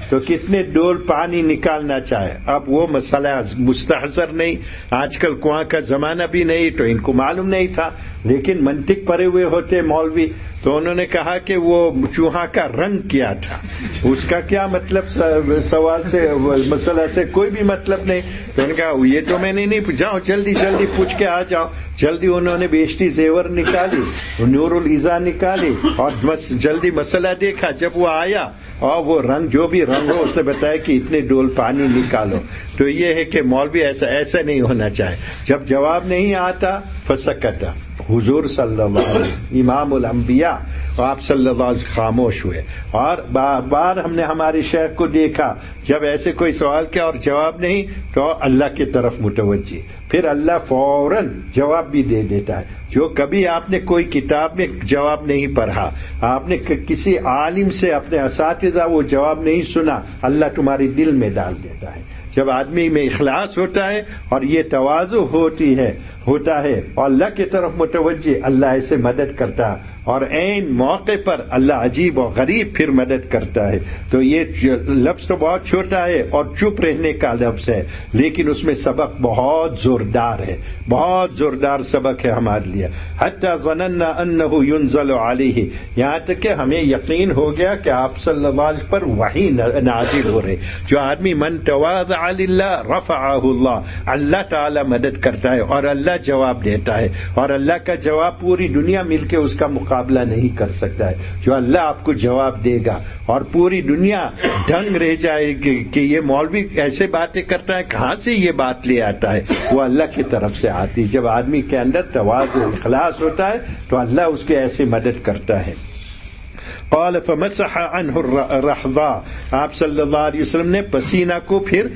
S2: تو کتنے ڈول پانی نکالنا چاہے. اب وہ مسئلہ مستحضر نہیں, آج کل کنواں کا زمانہ بھی نہیں, تو ان کو معلوم نہیں تھا, لیکن منطق پڑے ہوئے ہوتے مولوی, تو انہوں نے کہا کہ وہ چوہا کا رنگ کیا تھا, اس کا کیا مطلب, سوال سے مسئلہ سے کوئی بھی مطلب نہیں. تو انہوں نے کہا یہ تو میں نے نہیں, جاؤ جلدی جلدی پوچھ کے آ جاؤ. جلدی انہوں نے بیشتی زیور نکالی, نور العزا نکالی, اور جلدی مسئلہ دیکھا. جب وہ آیا اور وہ رنگ جو بھی رنگ ہو, اس نے بتایا کہ اتنے ڈول پانی نکالو. تو یہ ہے کہ مولوی ایسا ایسا نہیں ہونا چاہے. جب جواب نہیں آتا فسکتا, حضور صلی اللہ علیہ وسلم امام الانبیاء آپ صلی اللہ علیہ وسلم خاموش ہوئے. اور بار بار ہم نے ہمارے شیخ کو دیکھا, جب ایسے کوئی سوال کیا اور جواب نہیں تو اللہ کی طرف متوجہ, پھر اللہ فوراً جواب بھی دے دیتا ہے. جو کبھی آپ نے کوئی کتاب میں جواب نہیں پڑھا, آپ نے کسی عالم سے اپنے اساتذہ وہ جواب نہیں سنا, اللہ تمہارے دل میں ڈال دیتا ہے. جب آدمی میں اخلاص ہوتا ہے اور یہ تواضع ہوتی ہے ہوتا ہے اور اللہ کی طرف متوجہ, اللہ ایسے مدد کرتا ہے, اور عین موقع پر اللہ عجیب و غریب پھر مدد کرتا ہے. تو یہ لفظ تو بہت چھوٹا ہے اور چپ رہنے کا لفظ ہے, لیکن اس میں سبق بہت زوردار ہے, بہت زوردار سبق ہے ہمارے لیے. حتی ظننا انہ ینزل علیہ, یہاں تک کہ ہمیں یقین ہو گیا کہ آپ صلی اللہ علیہ وسلم پر وحی نازل ہو رہے. جو آدمی من تواضع للہ رفعہ اللہ, اللہ تعالی مدد کرتا ہے اور اللہ جواب دیتا ہے, اور اللہ کا جواب پوری دنیا مل کے اس کا مقابلہ نہیں کر سکتا ہے. جو اللہ آپ کو جواب دے گا اور پوری دنیا دنگ رہ جائے گی کہ یہ مولوی ایسے باتیں کرتا ہے, کہاں سے یہ بات لے آتا ہے, وہ اللہ کی طرف سے آتی. جب آدمی کے اندر تواضع اخلاص ہوتا ہے تو اللہ اس کی ایسے مدد کرتا ہے. قال فمسح عنه الرحضاء, آپ صلی اللہ علیہ وسلم نے پسینہ کو پھر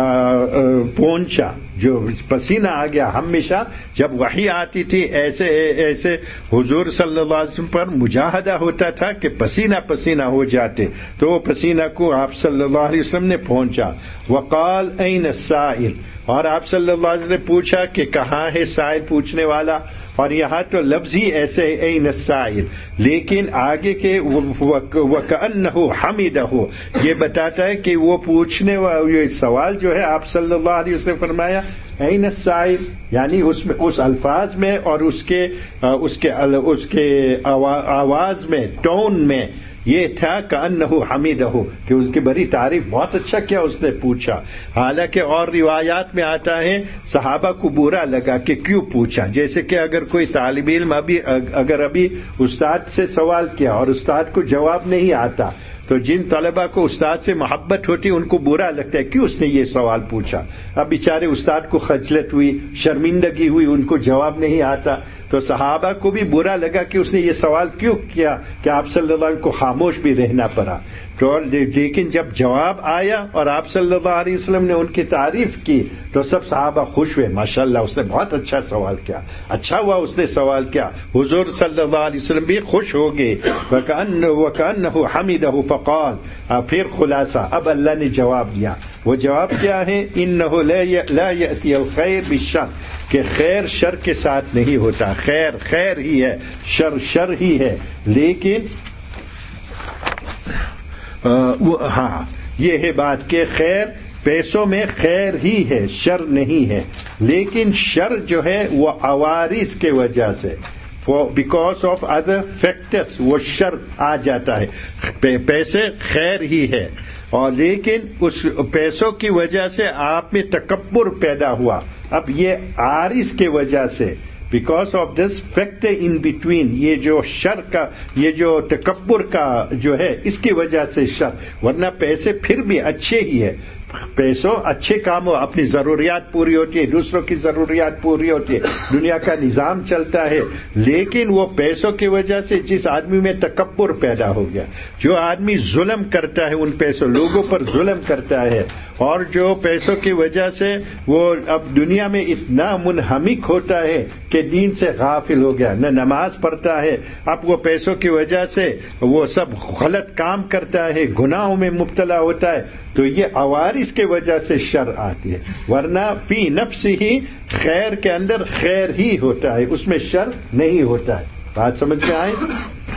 S2: پونچھا. جو پسینہ آ گیا, ہمیشہ جب وحی آتی تھی ایسے ایسے حضور صلی اللہ علیہ وسلم پر مجاہدہ ہوتا تھا کہ پسینہ پسینہ ہو جاتے, تو وہ پسینہ کو آپ صلی اللہ علیہ وسلم نے پہنچا. وقال این السائل, اور آپ صلی اللہ علیہ وسلم نے پوچھا کہ کہاں ہے سائل, پوچھنے والا. اور یہاں تو لفظ ہی ایسے این السائل, لیکن آگے کے وَكَأَنَّهُ حَمِدَهُ یہ بتاتا ہے کہ وہ پوچھنے والا, یہ سوال جو ہے آپ صلی اللہ علیہ وسلم فرمایا این السائل, یعنی اس میں اس الفاظ میں اور اس کے اس کے اس کے آواز میں, ٹون میں یہ تھا کأنہ حمیدہ, کہ اس کی بڑی تعریف, بہت اچھا کیا اس نے پوچھا. حالانکہ اور روایات میں آتا ہے صحابہ کو برا لگا کہ کیوں پوچھا. جیسے کہ اگر کوئی طالب علم ابھی اگر ابھی استاد سے سوال کیا اور استاد کو جواب نہیں آتا, تو جن طلبہ کو استاد سے محبت ہوتی ان کو برا لگتا ہے کیوں اس نے یہ سوال پوچھا. اب بیچارے استاد کو خجلت ہوئی, شرمندگی ہوئی, ان کو جواب نہیں آتا, تو صحابہ کو بھی برا لگا کہ اس نے یہ سوال کیوں کیا, کہ آپ صلی اللہ علیہ وسلم کو خاموش بھی رہنا پڑا. تو لیکن جب جواب آیا اور آپ صلی اللہ علیہ وسلم نے ان کی تعریف کی تو سب صحابہ خوش ہوئے, ماشاءاللہ اس نے بہت اچھا سوال کیا, اچھا ہوا اس نے سوال کیا. حضور صلی اللہ علیہ وسلم بھی خوش ہو گئے. وَكَأَنَّهُ حَمِدَهُ فقال, پھر خلاصہ اب اللہ نے جواب دیا. وہ جواب کیا ہے, إِنَّهُ لَا يَأْتِيَ الْخَيْرُ بِالشَّرِّ, کہ خیر شر کے ساتھ نہیں ہوتا. خیر خیر ہی ہے, شر شر ہی ہے. لیکن ہاں یہ ہے بات کہ خیر پیسوں میں خیر ہی ہے, شر نہیں ہے. لیکن شر جو ہے وہ عوارض کے وجہ سے, بیکاز آف ادر فیکٹرز وہ شر آ جاتا ہے. پیسے خیر ہی ہے, اور لیکن اس پیسوں کی وجہ سے آپ میں تکبر پیدا ہوا. اب یہ عارض کی وجہ سے, because of this factor in between, یہ جو شر کا, یہ جو تکبر کا جو ہے, اس کی وجہ سے شر. ورنہ پیسے پھر بھی اچھے ہی ہے, پیسوں اچھے کاموں, اپنی ضروریات پوری ہوتی ہے, دوسروں کی ضروریات پوری ہوتی ہے, دنیا کا نظام چلتا ہے. لیکن وہ پیسوں کی وجہ سے جس آدمی میں تکبر پیدا ہو گیا, جو آدمی ظلم کرتا ہے ان پیسوں, لوگوں پر ظلم کرتا ہے, اور جو پیسوں کی وجہ سے وہ اب دنیا میں اتنا منہمک ہوتا ہے کہ دین سے غافل ہو گیا, نہ نماز پڑھتا ہے, اب وہ پیسوں کی وجہ سے وہ سب غلط کام کرتا ہے, گناہوں میں مبتلا ہوتا ہے. تو یہ عوارض کی وجہ سے شر آتی ہے. ورنہ فی نفس ہی خیر کے اندر خیر ہی ہوتا ہے, اس میں شر نہیں ہوتا ہے. بات سمجھ میں آئے؟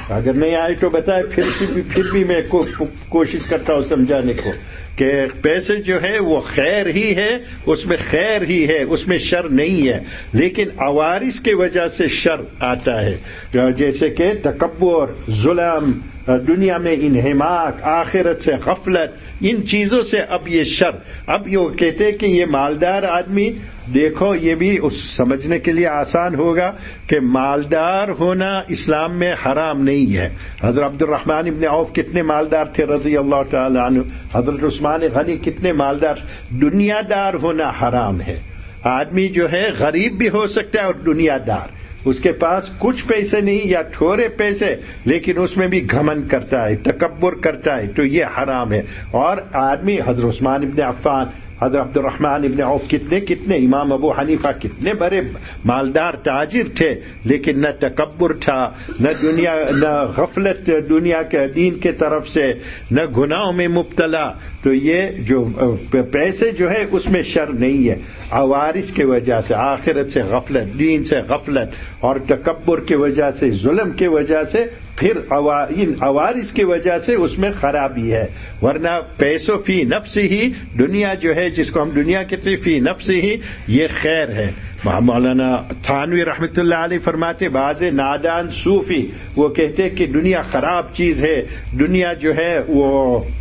S2: اگر نہیں آئے تو بتائے، پھر بھی پھر بھی میں کو, کوشش کرتا ہوں سمجھانے کو کہ پیسے جو ہے وہ خیر ہی ہے، اس میں خیر ہی ہے، اس میں شر نہیں ہے، لیکن عوارض کی وجہ سے شر آتا ہے، جیسے کہ تکبر، ظلم، دنیا میں انہماک، آخرت سے غفلت، ان چیزوں سے اب یہ شر. اب یہ کہتے ہیں کہ یہ مالدار آدمی، دیکھو یہ بھی اس سمجھنے کے لیے آسان ہوگا کہ مالدار ہونا اسلام میں حرام نہیں ہے. حضرت عبد الرحمن ابن عوف کتنے مالدار تھے رضی اللہ تعالی عنہ، حضرت عثمان غنی کتنے مالدار. دنیا دار ہونا حرام ہے. آدمی جو ہے غریب بھی ہو سکتا ہے اور دنیا دار، اس کے پاس کچھ پیسے نہیں یا تھوڑے پیسے، لیکن اس میں بھی گھمنڈ کرتا ہے، تکبر کرتا ہے، تو یہ حرام ہے. اور آدمی حضرت عثمان ابن عفان، حضرت عبد الرحمن ابن عوف کتنے کتنے، امام ابو حنیفہ کتنے بڑے مالدار تاجر تھے، لیکن نہ تکبر تھا، نہ دنیا نہ غفلت دنیا کے دین کے طرف سے، نہ گناہوں میں مبتلا. تو یہ جو پیسے جو ہے اس میں شر نہیں ہے. عوارض کی وجہ سے، آخرت سے غفلت، دین سے غفلت اور تکبر کی وجہ سے، ظلم کی وجہ سے، پھر ان عوارض کی وجہ سے اس میں خرابی ہے. ورنہ پیسوں فی نفس ہی، دنیا جو ہے جس کو ہم دنیا کہتے ہیں، فی نفس ہی یہ خیر ہے. مولانا تھانوی رحمۃ اللہ علیہ فرماتے، بعض نادان صوفی وہ کہتے کہ دنیا خراب چیز ہے، دنیا جو ہے وہ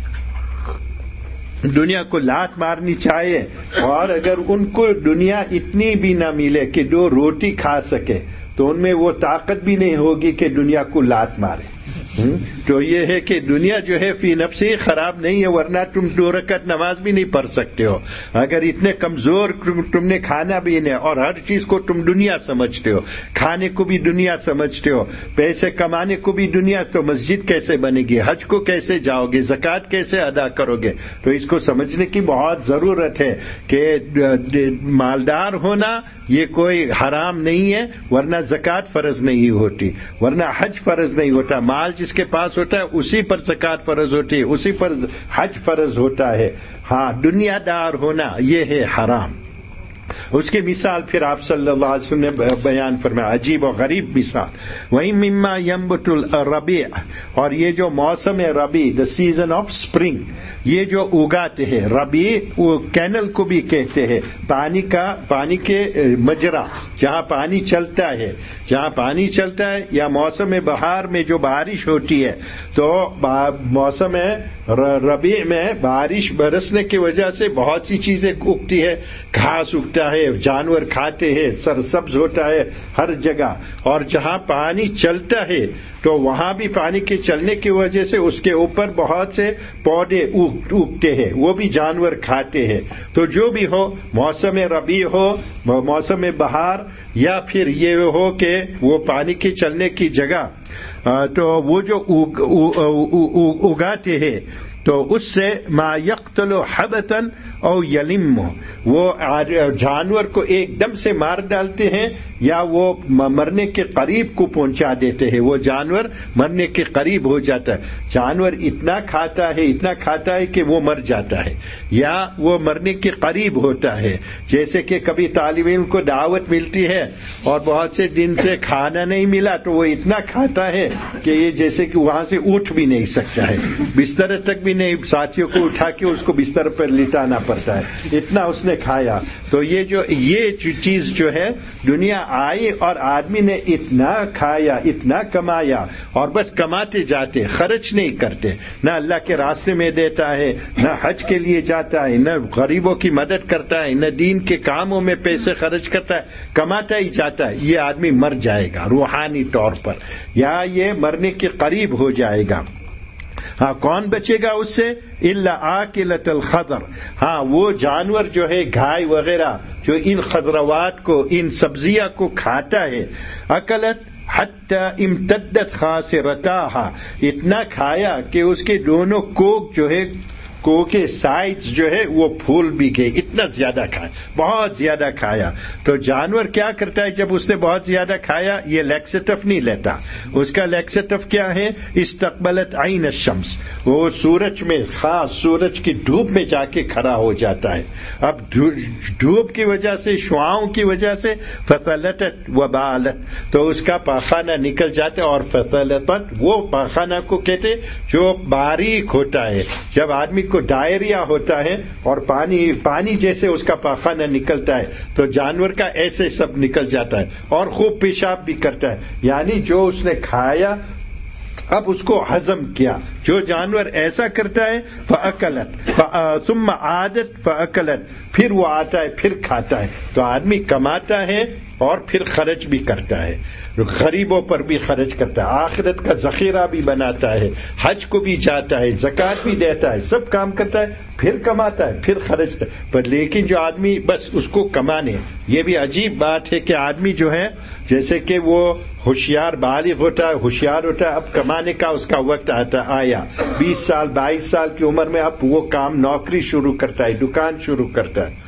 S2: دنیا کو لات مارنی چاہیے، اور اگر ان کو دنیا اتنی بھی نہ ملے کہ دو روٹی کھا سکے تو ان میں وہ طاقت بھی نہیں ہوگی کہ دنیا کو لات مارے. تو یہ ہے کہ دنیا جو ہے فی نفسی خراب نہیں ہے، ورنہ تم دو رکعت نماز بھی نہیں پڑھ سکتے ہو. اگر اتنے کمزور تم نے کھانا بھی نہیں اور ہر چیز کو تم دنیا سمجھتے ہو، کھانے کو بھی دنیا سمجھتے ہو، پیسے کمانے کو بھی دنیا، تو مسجد کیسے بنے گی، حج کو کیسے جاؤ گے، زکوٰۃ کیسے ادا کرو گے. تو اس کو سمجھنے کی بہت ضرورت ہے کہ مالدار ہونا یہ کوئی حرام نہیں ہے، ورنہ زکوٰۃ فرض نہیں ہوتی، ورنہ حج فرض نہیں ہوتا. مال جس کے پاس ہوتا ہے اسی پر زکوٰۃ فرض ہوتی ہے، اسی پر حج فرض ہوتا ہے. ہاں، دنیا دار ہونا یہ ہے حرام. اس کی مثال پھر آپ صلی اللہ علیہ وسلم نے بیان فرمایا، عجیب و غریب مثال. وہی مما ينبت الربیع، اور یہ جو موسم ربیع، دا سیزن آف اسپرنگ، یہ جو اگاتے ہیں. ربیع وہ کینل کو بھی کہتے ہیں، پانی کا پانی کے مجرا، جہاں پانی چلتا ہے، جہاں پانی چلتا ہے، یا موسم بہار میں جو بارش ہوتی ہے. تو موسم ربیع میں بارش برسنے کی وجہ سے بہت سی چیزیں اگتی ہے، گھاس اگتا ہے، جانور کھاتے ہیں، سرسبز ہوتا ہے ہر جگہ. اور جہاں پانی چلتا ہے تو وہاں بھی پانی کے چلنے کی وجہ سے اس کے اوپر بہت سے پودے اگتے ہیں، وہ بھی جانور کھاتے ہیں. تو جو بھی ہو، موسم ربیع ہو، موسم بہار، یا پھر یہ ہو کہ وہ پانی کے چلنے کی جگہ، تو وہ جو اگاتے ہیں تو اس سے ما یقتل حبتا او یلم، وہ جانور کو ایک دم سے مار ڈالتے ہیں یا وہ مرنے کے قریب کو پہنچا دیتے ہیں. وہ جانور مرنے کے قریب ہو جاتا ہے. جانور اتنا کھاتا ہے اتنا کھاتا ہے کہ وہ مر جاتا ہے، یا وہ مرنے کے قریب ہوتا ہے. جیسے کہ کبھی طالب علم کو دعوت ملتی ہے اور بہت سے دن سے کھانا نہیں ملا تو وہ اتنا کھاتا ہے کہ یہ جیسے کہ وہاں سے اٹھ بھی نہیں سکتا ہے، بستر تک بھی نہیں، ساتھیوں کو اٹھا کے اس کو بستر پر لٹانا پڑتا ہے، اتنا اس نے کھایا. تو یہ جو یہ چیز جو ہے دنیا آئی اور آدمی نے اتنا کھایا، اتنا کمایا، اور بس کماتے جاتے، خرچ نہیں کرتے، نہ اللہ کے راستے میں دیتا ہے، نہ حج کے لیے جاتا ہے، نہ غریبوں کی مدد کرتا ہے، نہ دین کے کاموں میں پیسے خرچ کرتا ہے، کماتا ہی جاتا ہے. یہ آدمی مر جائے گا روحانی طور پر، یا یہ مرنے کے قریب ہو جائے گا. ہاں، کون بچے گا اس سے؟ الا آکلۃ الخضر، ہاں وہ جانور جو ہے گائے وغیرہ جو ان خضروات کو، ان سبزیاں کو کھاتا ہے. اکلت حتی امتدت خاصرتاہا، اتنا کھایا کہ اس کے دونوں کوک جو ہے کو کے سائز جو ہے وہ پھول بھی گئے، اتنا زیادہ کھایا، بہت زیادہ کھایا. تو جانور کیا کرتا ہے جب اس نے بہت زیادہ کھایا؟ یہ لیکسیٹف نہیں لیتا. اس کا لیکسیٹف کیا ہے؟ استقبلت عین الشمس، وہ سورج میں، خاص سورج کی دھوپ میں جا کے کھڑا ہو جاتا ہے. اب دھوپ کی وجہ سے، شعاؤں کی وجہ سے فطلتت وبالت، تو اس کا پاخانہ نکل جاتا ہے. اور فطلتت وہ پاخانہ کو کہتے جو باریک ہوتا ہے. جب آدمی کو ڈائریا ہوتا ہے اور پانی پانی جیسے اس کا پاخانہ نکلتا ہے تو جانور کا ایسے سب نکل جاتا ہے اور خوب پیشاب بھی کرتا ہے. یعنی جو اس نے کھایا اب اس کو ہضم کیا. جو جانور ایسا کرتا ہے فاکلت ثم عادت فاکلت، پھر وہ آتا ہے پھر کھاتا ہے. تو آدمی کماتا ہے اور پھر خرچ بھی کرتا ہے، غریبوں پر بھی خرچ کرتا ہے، آخرت کا ذخیرہ بھی بناتا ہے، حج کو بھی جاتا ہے، زکوٰۃ بھی دیتا ہے، سب کام کرتا ہے، پھر کماتا ہے، پھر خرچ کرتا ہے. پر لیکن جو آدمی بس اس کو کمانے، یہ بھی عجیب بات ہے کہ آدمی جو ہے جیسے کہ وہ ہوشیار بالغ ہوتا ہے، ہوشیار ہوتا ہے، اب کمانے کا اس کا وقت آتا آیا، بیس سال بائیس سال کی عمر میں اب وہ کام نوکری شروع کرتا ہے، دکان شروع کرتا ہے.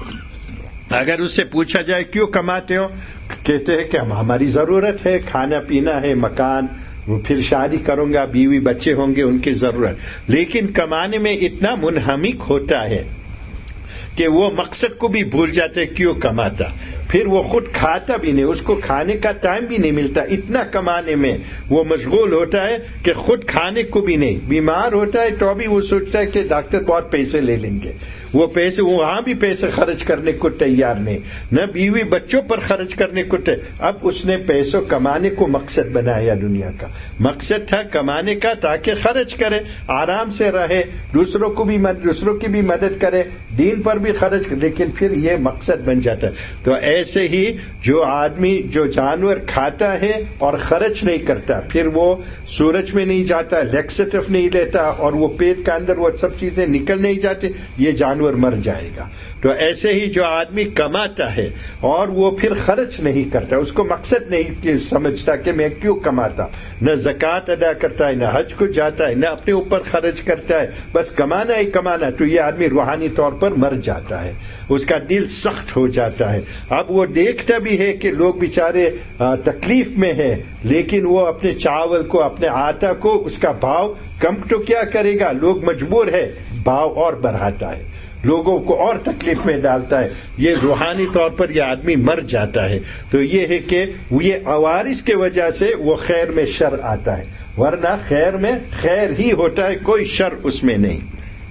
S2: اگر اس سے پوچھا جائے کیوں کماتے ہو، کہتے ہیں کہ ہم ہماری ضرورت ہے، کھانا پینا ہے، مکان، پھر شادی کروں گا، بیوی بچے ہوں گے، ان کی ضرورت. لیکن کمانے میں اتنا منہمک ہوتا ہے کہ وہ مقصد کو بھی بھول جاتے کیوں کماتا. پھر وہ خود کھاتا بھی نہیں، اس کو کھانے کا ٹائم بھی نہیں ملتا، اتنا کمانے میں وہ مشغول ہوتا ہے کہ خود کھانے کو بھی نہیں. بیمار ہوتا ہے تو بھی وہ سوچتا ہے کہ ڈاکٹر بہت پیسے لے لیں گے، وہ پیسے وہاں بھی پیسے خرچ کرنے کو تیار نہیں، نہ بیوی بچوں پر خرچ کرنے کو تیار. اب اس نے پیسوں کمانے کو مقصد بنایا. دنیا کا مقصد تھا کمانے کا تاکہ خرچ کرے، آرام سے رہے، دوسروں کو بھی دوسروں کی بھی مدد کرے، دین پر بھی خرچ کرے. لیکن پھر یہ مقصد بن جاتا ہے. تو ایسے ہی جو آدمی جو جانور کھاتا ہے اور خرچ نہیں کرتا، پھر وہ سورج میں نہیں جاتا، لیکسیٹف نہیں لیتا اور وہ پیٹ کے اندر وہ سب چیزیں نکل نہیں جاتی، یہ جانور مر جائے گا. تو ایسے ہی جو آدمی کماتا ہے اور وہ پھر خرچ نہیں کرتا، اس کو مقصد نہیں سمجھتا کہ میں کیوں کماتا، نہ زکوٰۃ ادا کرتا ہے، نہ حج کو جاتا ہے، نہ اپنے اوپر خرچ کرتا ہے، بس کمانا ہی کمانا، تو یہ آدمی روحانی طور پر مر جاتا ہے، اس کا دل سخت ہو جاتا ہے. اب وہ دیکھتا بھی ہے کہ لوگ بیچارے تکلیف میں ہیں، لیکن وہ اپنے چاول کو، اپنے آٹا کو، اس کا بھاؤ کم تو کیا کرے گا، لوگ مجبور ہے، بھاؤ اور بڑھاتا ہے، لوگوں کو اور تکلیف میں ڈالتا ہے. یہ روحانی طور پر یہ آدمی مر جاتا ہے. تو یہ ہے کہ یہ عوارض کی وجہ سے وہ خیر میں شر آتا ہے، ورنہ خیر میں خیر ہی ہوتا ہے، کوئی شر اس میں نہیں.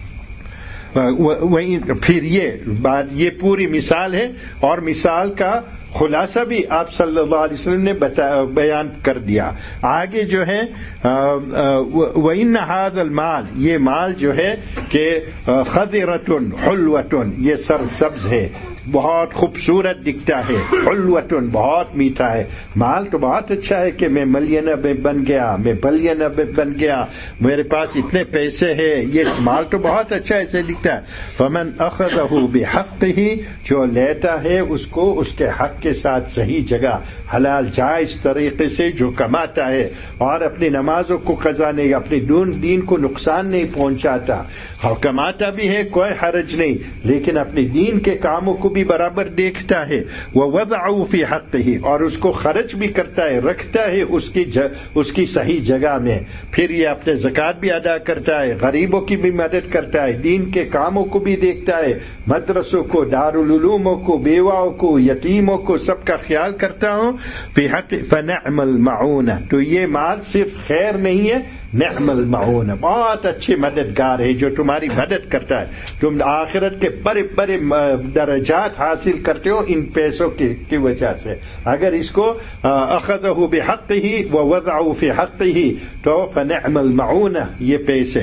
S2: پھر یہ بات، یہ پوری مثال ہے اور مثال کا خلاصہ بھی آپ صلی اللہ علیہ وسلم نے بیان کر دیا. آگے جو ہے وَإِنَّ هَذَا الْمَالِ، یہ مال جو ہے کہ خَضِرَةٌ حُلْوَةٌ، یہ سر سبز ہے، بہت خوبصورت دکھتا ہے، حلوتن بہت میٹھا ہے. مال تو بہت اچھا ہے کہ میں ملینر میں بن گیا، میں بلینر میں بن گیا، میرے پاس اتنے پیسے ہیں، یہ مال تو بہت اچھا ایسے دکھتا ہے. فمن اخذہ بحقہ، جو لیتا ہے اس کو اس کے حق کے ساتھ صحیح جگہ حلال جائز طریقے سے جو کماتا ہے اور اپنی نمازوں کو قضا نہیں، اپنی دین کو نقصان نہیں پہنچاتا، کماتا بھی ہے کوئی حرج نہیں، لیکن اپنے دین کے کاموں کو بھی برابر دیکھتا ہے. وَوَضَعُ فِي حَقِّهِ، اور اس کو خرچ بھی کرتا ہے، رکھتا ہے اس کی ج... اس کی صحیح جگہ میں. پھر یہ اپنے زکوٰۃ بھی ادا کرتا ہے، غریبوں کی بھی مدد کرتا ہے، دین کے کاموں کو بھی دیکھتا ہے، مدرسوں کو، دارالعلوموں کو، بیواؤں کو، یتیموں کو، سب کا خیال کرتا ہوں. فی حق فنعم المعونہ، تو یہ مال صرف خیر نہیں ہے، نعم المعونہ، بہت اچھے مددگار ہے جو تمہاری مدد کرتا ہے. تم آخرت کے بڑے بڑے درجات حاصل کرتے ہو ان پیسوں کی وجہ سے. اگر اس کو اخذہ بحقہ ووضعہ فی حقہ تو فنعم المعونہ، یہ پیسے.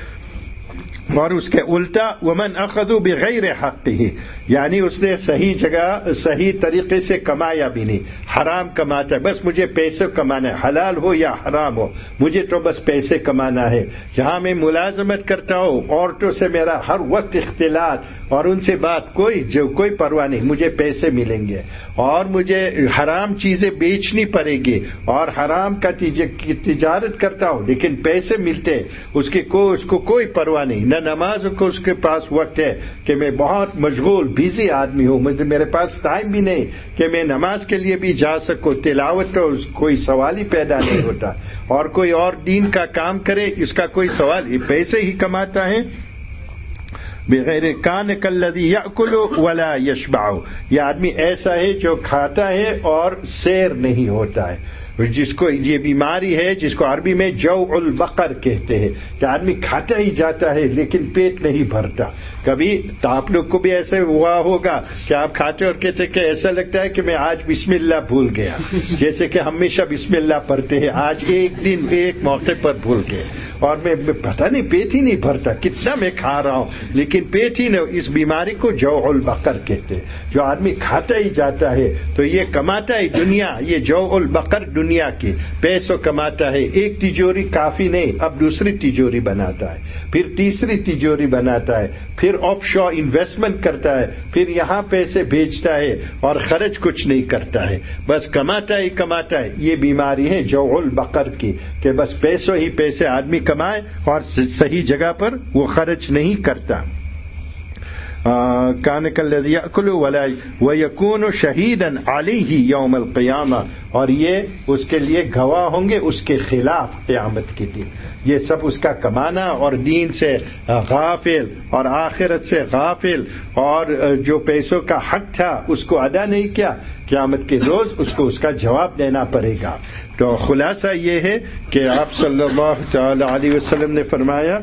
S2: اور اس کے الٹا ومن اخذوا بغیر حقہ، یعنی اس نے صحیح جگہ صحیح طریقے سے کمایا بھی نہیں، حرام کماتا ہے، بس مجھے پیسے کمانا ہے، حلال ہو یا حرام ہو، مجھے تو بس پیسے کمانا ہے. جہاں میں ملازمت کرتا ہوں، عورتوں سے میرا ہر وقت اختلاط اور ان سے بات کوئی جو کوئی پرواہ نہیں، مجھے پیسے ملیں گے اور مجھے حرام چیزیں بیچنی پڑے گی اور حرام کا تجارت کرتا ہوں لیکن پیسے ملتے، اس کی کو اس کو کوئی پرواہ نہیں، نہ نہ نماز کو اس کے پاس وقت ہے کہ میں بہت مشغول بزی آدمی ہوں, مجھے میرے پاس ٹائم بھی نہیں کہ میں نماز کے لیے بھی جا سکوں, تلاوت تو کوئی سوال ہی پیدا نہیں ہوتا, اور کوئی اور دین کا کام کرے اس کا کوئی سوال, یہ پیسے ہی کماتا ہے بغیر کان کالذی یأکل ولا یشبع, یہ آدمی ایسا ہے جو کھاتا ہے اور سیر نہیں ہوتا ہے, جس کو یہ بیماری ہے جس کو عربی میں جوع البقر کہتے ہیں کہ آدمی کھاتا ہی جاتا ہے لیکن پیٹ نہیں بھرتا. کبھی تو آپ لوگ کو بھی ایسے ہوا ہوگا کہ آپ کھاتے اور کہتے کہ ایسا لگتا ہے کہ میں آج بسم اللہ بھول گیا, جیسے کہ ہمیشہ بسم اللہ پڑھتے ہیں, آج ایک دن ایک موقع پر بھول گئے اور میں پتہ نہیں پیٹ ہی نہیں بھرتا, کتنا میں کھا رہا ہوں لیکن پیٹ ہی نہیں. اس بیماری کو جوع البقر کہتے ہیں, جو آدمی کھاتا ہی جاتا ہے تو یہ کماتا ہے دنیا, یہ جوع البقر دنیا کی پیسوں کماتا ہے, ایک تجوری کافی نہیں, اب دوسری تجوری بناتا ہے, پھر تیسری تجوری بناتا ہے, پھر آف شور انویسٹمنٹ کرتا ہے, پھر یہاں پیسے بھیجتا ہے اور خرچ کچھ نہیں کرتا ہے, بس کماتا ہی کماتا ہے. یہ بیماری ہے جوع البقر کی کہ بس پیسوں ہی پیسے آدمی کمائے اور صحیح جگہ پر وہ خرچ نہیں کرتا. کان کالذی یأکل ولا ویکون شہیدا علیہ یوم القیامہ, اور یہ اس کے لیے گواہ ہوں گے اس کے خلاف قیامت کے دن. یہ سب اس کا کمانا اور دین سے غافل اور آخرت سے غافل اور جو پیسوں کا حق تھا اس کو ادا نہیں کیا, قیامت کے روز اس کو اس کا جواب دینا پڑے گا. تو خلاصہ یہ ہے کہ آپ صلی اللہ تعالی علیہ وسلم نے فرمایا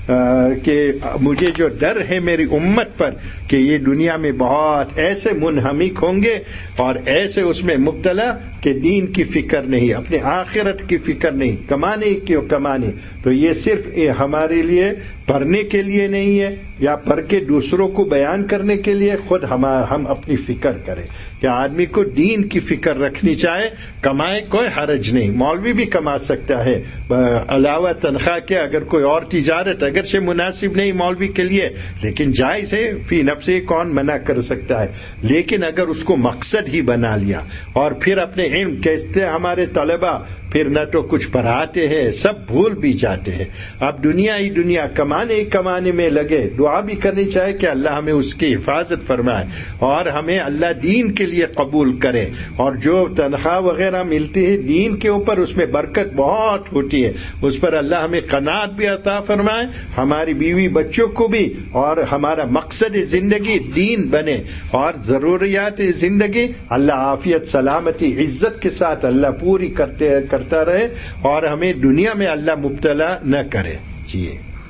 S2: کہ مجھے جو ڈر ہے میری امت پر کہ یہ دنیا میں بہت ایسے منہمک ہوں گے اور ایسے اس میں مبتلا کہ دین کی فکر نہیں, اپنے آخرت کی فکر نہیں, کمانے کیوں کمانے. تو یہ صرف ہمارے لیے پڑھنے کے لیے نہیں ہے یا پڑھ کے دوسروں کو بیان کرنے کے لیے, خود ہم ہم اپنی فکر کریں کہ آدمی کو دین کی فکر رکھنی چاہے. کمائے کوئی حرج نہیں, مولوی بھی کما سکتا ہے علاوہ تنخواہ کے, اگر کوئی اور تجارت اگرچہ مناسب نہیں مولوی کے لیے لیکن جائز ہے, فی نفسہ کون منع کر سکتا ہے. لیکن اگر اس کو مقصد ہی بنا لیا اور پھر اپنے علم کہتے ہمارے طلبہ پھر نہ تو کچھ پڑھاتے ہیں, سب بھول بھی جاتے ہیں. اب دنیا ہی دنیا کمانے ہی کمانے میں لگے. دعا بھی کرنی چاہے کہ اللہ ہمیں اس کی حفاظت فرمائے اور ہمیں اللہ دین کے لیے قبول کرے, اور جو تنخواہ وغیرہ ملتی ہے دین کے اوپر اس میں برکت بہت ہوتی ہے, اس پر اللہ ہمیں قناعت بھی عطا فرمائے, ہماری بیوی بچوں کو بھی, اور ہمارا مقصد زندگی دین بنے اور ضروریات زندگی اللہ عافیت سلامتی عزت کے ساتھ اللہ پوری کرتے کرتا رہے اور ہمیں دنیا میں اللہ مبتلا نہ کرے. جی.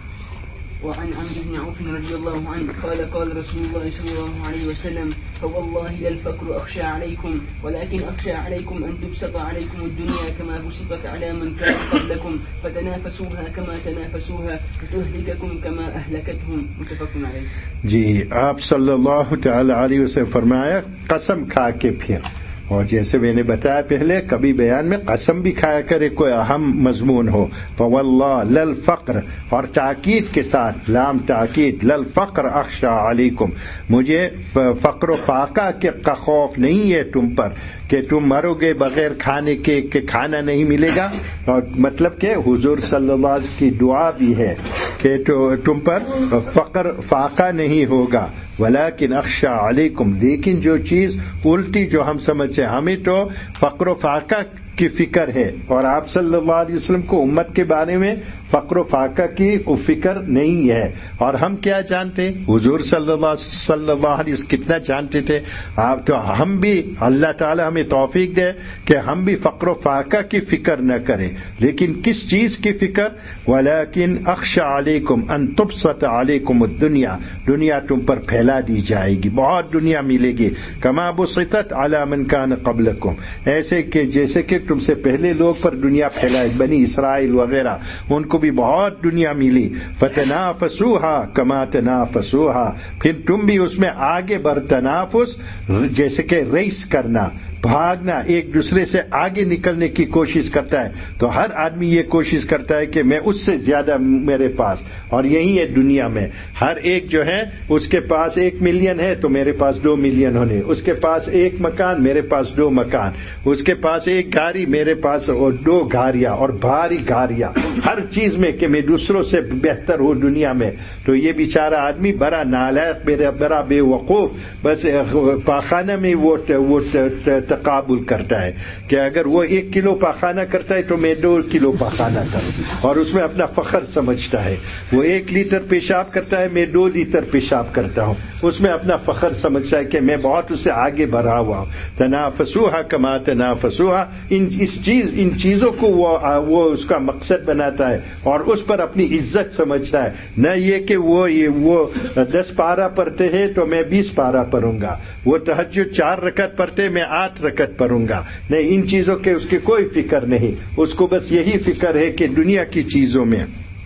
S1: وعن عمرو بن عوف رضي الله عنه قال قال رسول الله صلى الله عليه وسلم فوالله لا الفقر أخشى عليكم ولكن أخشى عليكم أن تبسط عليكم الدنيا كما بسطت على من كان قبلكم فتنافسوها كما تنافسوها فتهلككم كما أهلكتهم. متفق عليه.
S2: جی, آپ صلی اللہ تعالی علیہ وسلم فرمایا قسم کھا کے پھر, اور جیسے میں نے بتایا پہلے کبھی بیان میں قسم بھی کھایا کرے کوئی اہم مضمون ہو. فواللہ للفقر, اور تاکید کے ساتھ لام تاکید, للفقر اخشى علیکم, مجھے فقر و فاقہ کے کا خوف نہیں ہے تم پر کہ تم مرو گے بغیر کھانے کے, کہ کھانا نہیں ملے گا. اور مطلب کہ حضور صلی اللہ علیہ وسلم کی دعا بھی ہے کہ تم پر فقر فاقہ نہیں ہوگا, ولیکن اخشى علیکم, لیکن جو چیز الٹی جو ہم سمجھتے ہیں, ہمیں تو فقر و فاقہ کی فکر ہے اور آپ صلی اللہ علیہ وسلم کو امت کے بارے میں فقر و فاقہ کی فکر نہیں ہے. اور ہم کیا جانتے, حضور صلی اللہ صلی اللہ علیہ وسلم کتنا جانتے تھے. آپ تو ہم بھی اللہ تعالی ہمیں توفیق دے کہ ہم بھی فقر و فاقہ کی فکر نہ کریں, لیکن کس چیز کی فکر, ولیکن اخشى علیکم ان تبسط علیکم الدنیا, دنیا تم پر پھیلا دی جائے گی, بہت دنیا ملے گی. کما بسطت علی من کان قبلکم, ایسے کہ جیسے کہ تم سے پہلے لوگ پر دنیا پھیلائی, بنی اسرائیل وغیرہ, ان کو بھی بہت دنیا ملی. فتنافسوها کما تنافسوها, پھر تم بھی اس میں آگے بڑھ, تنافس جیسے کہ ریس کرنا, بھاگنا, ایک دوسرے سے آگے نکلنے کی کوشش کرتا ہے. تو ہر آدمی یہ کوشش کرتا ہے کہ میں اس سے زیادہ میرے پاس, اور یہی ہے دنیا میں, ہر ایک جو ہے اس کے پاس ایک ملین ہے تو میرے پاس دو ملین ہونے, اس کے پاس ایک مکان میرے پاس دو مکان, اس کے پاس ایک گاڑی میرے پاس اور دو گاڑیاں اور بھاری گاڑیاں, ہر چیز میں کہ میں دوسروں سے بہتر ہوں دنیا میں، تو یہ بیچارہ آدمی بڑا نالائق، بڑا بے وقوف، بس پاخانہ میں وہ وہ تقابل کرتا ہے کہ اگر وہ ایک کلو پاخانہ کرتا ہے تو میں دو کلو پاخانہ کروں، اور اس میں اپنا فخر سمجھتا ہے. وہ ایک لیٹر پیشاب کرتا ہے، میں دو لیٹر پیشاب کرتا ہوں، اس میں اپنا فخر سمجھتا ہے کہ میں بہت اسے آگے بڑھا ہوا ہوں. تنافسوها کما تنافسوها، ان اس چیز ان چیزوں کو وہ وہ اس کا مقصد بناتا ہے اور اس پر اپنی عزت سمجھتا ہے، نہ یہ کہ وہ یہ وہ دس پارہ پڑھتے ہیں تو میں بیس پارہ پڑھوں گا، وہ تہجد چار رکعت پڑھتے میں آٹھ رکعت پڑھوں گا. نہیں، ان چیزوں کے اس کی کوئی فکر نہیں، اس کو بس یہی فکر ہے کہ دنیا کی چیزوں میں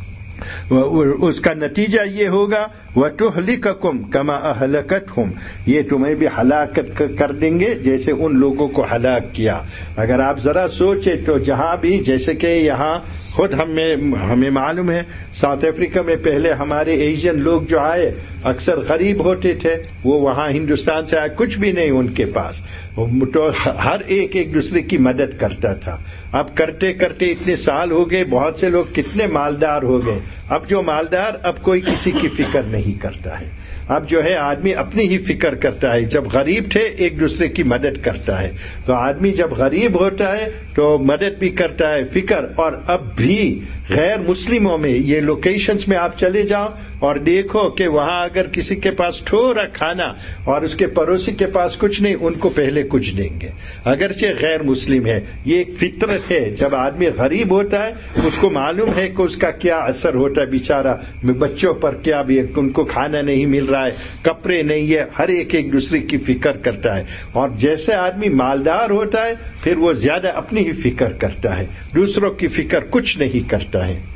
S2: اس کا نتیجہ یہ ہوگا وَتُهْلِكَكُمْ كَمَا أَهْلَكَتْهُمْ، یہ تمہیں بھی ہلاکت کر دیں گے جیسے ان لوگوں کو ہلاک کیا. اگر آپ ذرا سوچیں تو جہاں بھی، جیسے کہ یہاں خود ہمیں ہمیں معلوم ہے ساؤتھ افریقہ میں پہلے ہمارے ایشین لوگ جو آئے اکثر غریب ہوتے تھے، وہ وہاں ہندوستان سے آئے کچھ بھی نہیں ان کے پاس، تو ہر ایک ایک دوسرے کی مدد کرتا تھا. اب کرتے کرتے اتنے سال ہو گئے، بہت سے لوگ کتنے مالدار ہو گئے. اب جو مالدار، اب کوئی کسی کی فکر نہیں کرتا ہے. اب جو ہے آدمی اپنی ہی فکر کرتا ہے. جب غریب تھے ایک دوسرے کی مدد کرتا ہے، تو آدمی جب غریب ہوتا ہے تو مدد بھی کرتا ہے، فکر. اور اب بھی غیر مسلموں میں یہ لوکیشنز میں آپ چلے جاؤ اور دیکھو کہ وہاں اگر کسی کے پاس تھوڑا کھانا اور اس کے پڑوسی کے پاس کچھ نہیں، ان کو پہلے کچھ دیں گے اگرچہ غیر مسلم ہے. یہ ایک فطرت ہے. جب آدمی غریب ہوتا ہے اس کو معلوم ہے کہ اس کا کیا اثر ہوتا ہے، بیچارہ بچوں پر کیا بھی، ان کو کھانا نہیں مل رہا ہے، کپڑے نہیں ہے، ہر ایک ایک دوسرے کی فکر کرتا ہے. اور جیسے آدمی مالدار ہوتا ہے پھر وہ زیادہ اپنی ہی فکر کرتا ہے، دوسروں کی فکر کچھ نہیں کرتا ہے.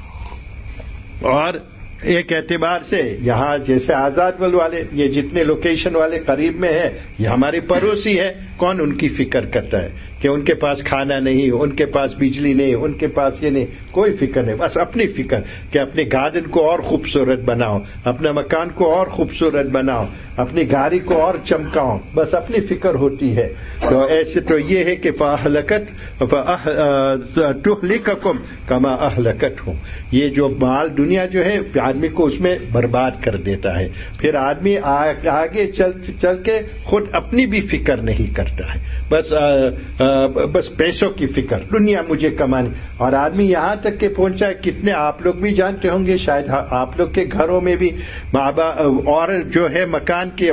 S2: اور ایک اعتبار سے یہاں جیسے آزاد ول والے، یہ جتنے لوکیشن والے قریب میں ہیں، یہ ہمارے پڑوسی ہے، کون ان کی فکر کرتا ہے کہ ان کے پاس کھانا نہیں، ان کے پاس بجلی نہیں، ان کے پاس یہ نہیں، کوئی فکر نہیں. بس اپنی فکر کہ اپنے گارڈن کو اور خوبصورت بناؤ، اپنا مکان کو اور خوبصورت بناؤ، اپنی گاڑی کو اور چمکاؤ، بس اپنی فکر ہوتی ہے. تو ایسے تو یہ ہے کہ فَأَهْلَكَتْ تُهْلِكَكُمْ كَمَا أَهْلَكَتْهُمْ، یہ جو مال دنیا جو ہے آدمی کو اس میں برباد کر دیتا ہے. پھر آدمی آگے چل چل کے خود اپنی بھی فکر نہیں کرتا ہے، بس آ, آ, بس پیسوں کی فکر، دنیا مجھے کمانی. اور آدمی یہاں تک کہ پہنچا ہے، کتنے آپ لوگ بھی جانتے ہوں گے، شاید آپ لوگ کے گھروں میں بھی ماں باپ عورت جو ہے، مکان کی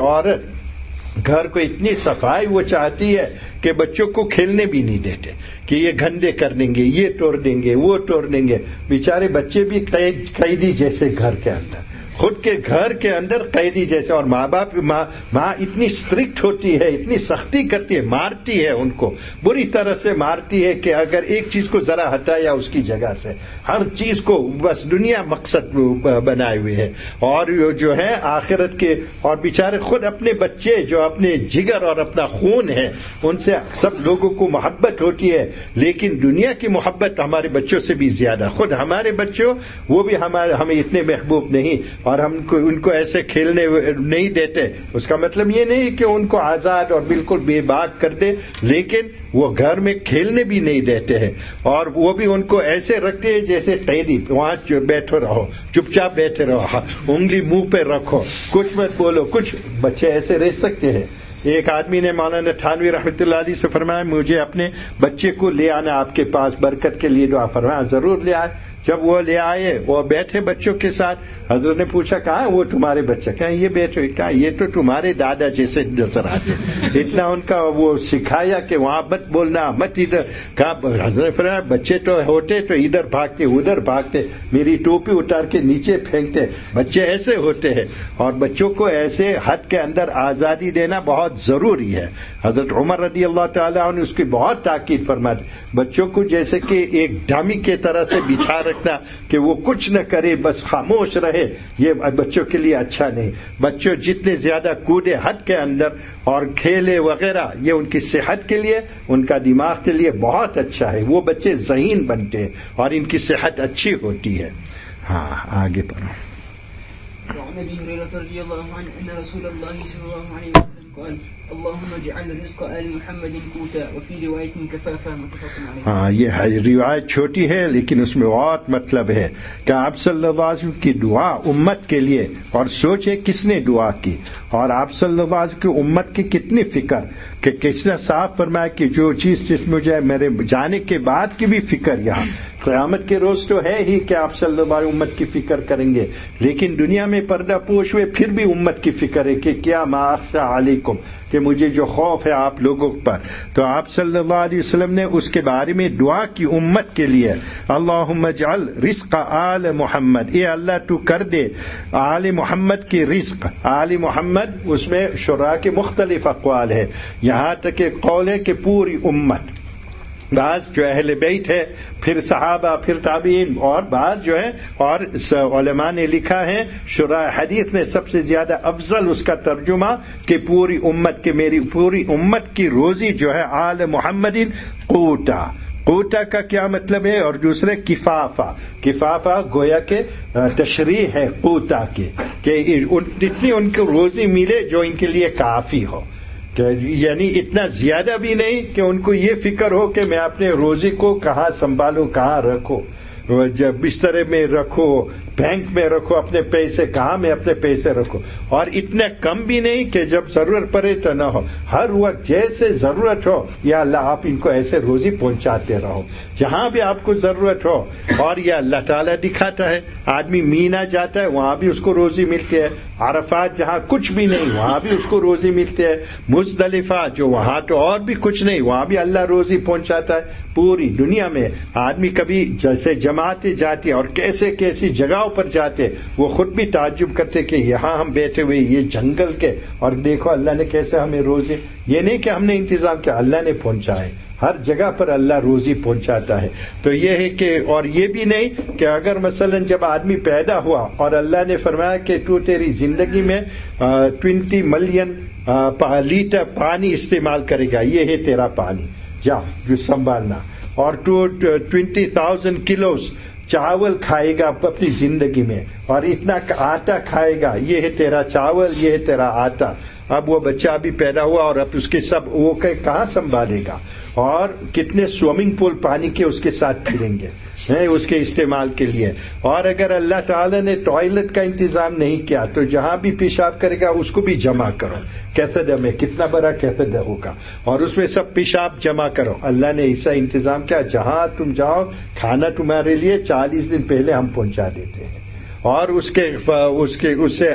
S2: عورت گھر کو اتنی صفائی وہ چاہتی ہے کہ بچوں کو کھیلنے بھی نہیں دیتے کہ یہ گندے کر دیں گے، یہ توڑ دیں گے، وہ توڑ دیں گے. بیچارے بچے بھی قیدی جیسے گھر کے اندر، خود کے گھر کے اندر قیدی جیسے. اور ماں باپ ماں ماں اتنی اسٹرکٹ ہوتی ہے، اتنی سختی کرتی ہے، مارتی ہے، ان کو بری طرح سے مارتی ہے کہ اگر ایک چیز کو ذرا ہٹایا اس کی جگہ سے، ہر چیز کو بس دنیا مقصد بنائے ہوئے ہے. اور جو ہے آخرت کے، اور بیچارے خود اپنے بچے جو اپنے جگر اور اپنا خون ہے، ان سے سب لوگوں کو محبت ہوتی ہے، لیکن دنیا کی محبت ہمارے بچوں سے بھی زیادہ. خود ہمارے بچوں وہ بھی ہمارے ہمیں اتنے محبوب نہیں، اور ہم کو ان کو ایسے کھیلنے نہیں دیتے. اس کا مطلب یہ نہیں کہ ان کو آزاد اور بالکل بے باک کر دے، لیکن وہ گھر میں کھیلنے بھی نہیں دیتے ہیں، اور وہ بھی ان کو ایسے رکھتے ہیں جیسے قیدی. وہاں بیٹھو رہو، چپ چاپ بیٹھے رہو، انگلی منہ پہ رکھو، کچھ مت بولو. کچھ بچے ایسے رہ سکتے ہیں. ایک آدمی نے مولانا تھانوی رحمۃ اللہ علیہ سے فرمایا مجھے اپنے بچے کو لے آنا آپ کے پاس، برکت کے لیے دعا. فرمایا ضرور لے آئے. جب وہ لے آئے وہ بیٹھے بچوں کے ساتھ، حضرت نے پوچھا کہاں وہ تمہارے بچے؟ کہا یہ بیٹھے. کہا یہ تو تمہارے دادا جیسے نظر آتے. اتنا ان کا وہ سکھایا کہ وہاں مت بولنا، مت ادھر. کہا حضرت نے فرمایا بچے تو ہوتے تو ادھر بھاگتے ادھر بھاگتے، میری ٹوپی اتار کے نیچے پھینکتے. بچے ایسے ہوتے ہیں، اور بچوں کو ایسے حد کے اندر آزادی دینا بہت ضروری ہے. حضرت عمر رضی اللہ تعالیٰ عنہ اس کی بہت تاکید فرماتے، بچوں کو جیسے کہ ایک ڈمی کے طرح سے بچھا رکھنا کہ وہ کچھ نہ کرے، بس خاموش رہے، یہ بچوں کے لیے اچھا نہیں. بچوں جتنے زیادہ کودے حد کے اندر اور کھیلے وغیرہ، یہ ان کی صحت کے لیے، ان کا دماغ کے لیے بہت اچھا ہے. وہ بچے ذہین بنتے ہیں اور ان کی صحت اچھی ہوتی ہے. ہاں آگے پڑھو.
S1: وعن ابي هريره رضي الله عنه ان رسول الله صلى الله عليه وسلم قال اللهم اجعل رزق آل محمد قوتا وفي رواية كفافا متفق عليه.
S2: ہاں یہ روایت چھوٹی ہے لیکن اس میں بہت مطلب ہے کہ آپ صلی اللہ علیہ وسلم کی دعا امت کے لیے، اور سوچے کس نے دعا کی اور آپ صلی اللہ علیہ وسلم کی امت کی کتنی فکر کہ کس نے صاف فرمایا کہ جو چیز جس مجھے میرے جانے کے بعد کی بھی فکر، یہاں قیامت کے روز تو ہے ہی کہ آپ صلی اللہ علیہ وسلم امت کی فکر کریں گے، لیکن دنیا میں پردہ پوش ہوئے پھر بھی امت کی فکر ہے کہ کیا ما اخشى علیکم، کہ مجھے جو خوف ہے آپ لوگوں پر. تو آپ صلی اللہ علیہ وسلم نے اس کے بارے میں دعا کی امت کے لیے، اللہم اجعل رزق آل محمد، اے اللہ تو کر دے آل محمد کی رزق. آل محمد اس میں شراح کے مختلف اقوال ہے، یہاں تک کہ قول ہے کہ پوری امت، بعض جو اہل بیت ہے، پھر صحابہ، پھر تابعین، اور بعض جو ہے اور علماء نے لکھا ہے، شراح حدیث نے سب سے زیادہ افضل اس کا ترجمہ کہ پوری امت کے میری پوری امت کی روزی جو ہے آل محمد قوتا. قوتا کا کیا مطلب ہے؟ اور دوسرے کفافہ. کفافہ گویا کہ تشریح ہے قوتا کی کہ جتنی ان کو روزی ملے جو ان کے لیے کافی ہو، یعنی اتنا زیادہ بھی نہیں کہ ان کو یہ فکر ہو کہ میں اپنے روزی کو کہاں سنبھالوں، کہاں رکھوں، جب بستر میں رکھو، بینک میں رکھو اپنے پیسے، کہاں میں اپنے پیسے رکھو، اور اتنا کم بھی نہیں کہ جب ضرورت پڑے تو نہ ہو، ہر وقت جیسے ضرورت ہو یا اللہ آپ ان کو ایسے روزی پہنچاتے رہو جہاں بھی آپ کو ضرورت ہو. اور یہ اللہ تعالیٰ دکھاتا ہے، آدمی مینا جاتا ہے وہاں بھی اس کو روزی ملتی ہے، عرفات جہاں کچھ بھی نہیں وہاں بھی اس کو روزی ملتی ہے، مزدلفہ جو وہاں تو اور بھی کچھ نہیں وہاں بھی اللہ روزی پہنچاتا ہے. پوری دنیا میں آدمی کبھی جیسے جماعتیں جاتی اور کیسے کیسی جگہوں پر جاتے، وہ خود بھی تعجب کرتے کہ یہاں ہم بیٹھے ہوئے یہ جنگل کے، اور دیکھو اللہ نے کیسے ہمیں روزی، یہ نہیں کہ ہم نے انتظام کیا، اللہ نے پہنچائے، ہر جگہ پر اللہ روزی پہنچاتا ہے. تو یہ ہے کہ اور یہ بھی نہیں کہ اگر مثلا جب آدمی پیدا ہوا اور اللہ نے فرمایا کہ تو تیری زندگی میں ٹوینٹی ملین لیٹر پانی استعمال کرے گا، یہ ہے تیرا پانی، جا جو سنبھالنا، اور تو ٹوینٹی تھاؤزینڈ کلوز چاول کھائے گا اپنی زندگی میں، اور اتنا آٹا کھائے گا، یہ ہے تیرا چاول، یہ ہے تیرا آٹا. اب وہ بچہ ابھی پیدا ہوا اور اب اس کے سب وہ کہاں سنبھالے گا، اور کتنے سوئمنگ پول پانی کے اس کے ساتھ پھریں گے اس کے استعمال کے لیے. اور اگر اللہ تعالی نے ٹوائلٹ کا انتظام نہیں کیا تو جہاں بھی پیشاب کرے گا اس کو بھی جمع کرو، کیسے میں کتنا بڑا کیسے ہوگا، اور اس میں سب پیشاب جمع کرو. اللہ نے ایسا انتظام کیا جہاں تم جاؤ کھانا تمہارے لیے چالیس دن پہلے ہم پہنچا دیتے ہیں، اور اس کے اس کے اس سے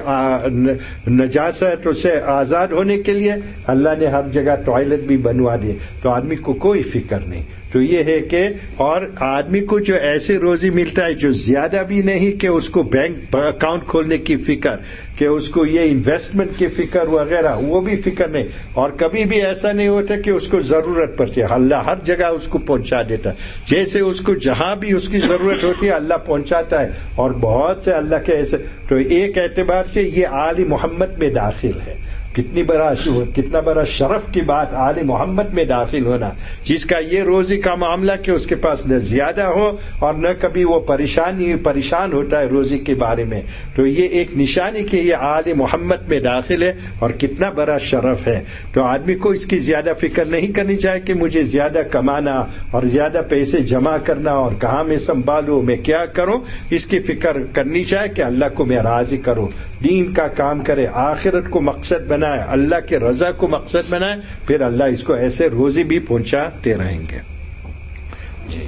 S2: نجاست اس سے آزاد ہونے کے لیے اللہ نے ہر جگہ ٹوائلٹ بھی بنوا دیے، تو آدمی کو کوئی فکر نہیں. تو یہ ہے کہ اور آدمی کو جو ایسے روزی ملتا ہے جو زیادہ بھی نہیں کہ اس کو بینک اکاؤنٹ کھولنے کی فکر، کہ اس کو یہ انویسٹمنٹ کی فکر وغیرہ، وہ بھی فکر نہیں. اور کبھی بھی ایسا نہیں ہوتا کہ اس کو ضرورت پڑتی ہے، اللہ ہر جگہ اس کو پہنچا دیتا ہے، جیسے اس کو جہاں بھی اس کی ضرورت ہوتی ہے اللہ پہنچاتا ہے. اور بہت سے اللہ کے ایسے، تو ایک اعتبار سے یہ آل محمد میں داخل ہے. کتنی بڑا کتنا بڑا شرف کی بات آل محمد میں داخل ہونا، جس کا یہ روزی کا معاملہ کہ اس کے پاس نہ زیادہ ہو اور نہ کبھی وہ پریشانی پریشان ہوتا ہے روزی کے بارے میں. تو یہ ایک نشانی کہ یہ آل محمد میں داخل ہے، اور کتنا بڑا شرف ہے. تو آدمی کو اس کی زیادہ فکر نہیں کرنی چاہیے کہ مجھے زیادہ کمانا اور زیادہ پیسے جمع کرنا اور کہاں میں سنبھالوں، میں کیا کروں. اس کی فکر کرنی چاہیے کہ اللہ کو میں راضی کروں، دین کا کام کرے، آخرت کو مقصد بنائے، اللہ کے رضا کو مقصد بنائے، پھر اللہ اس کو ایسے روزی بھی پہنچاتے رہیں گے. جی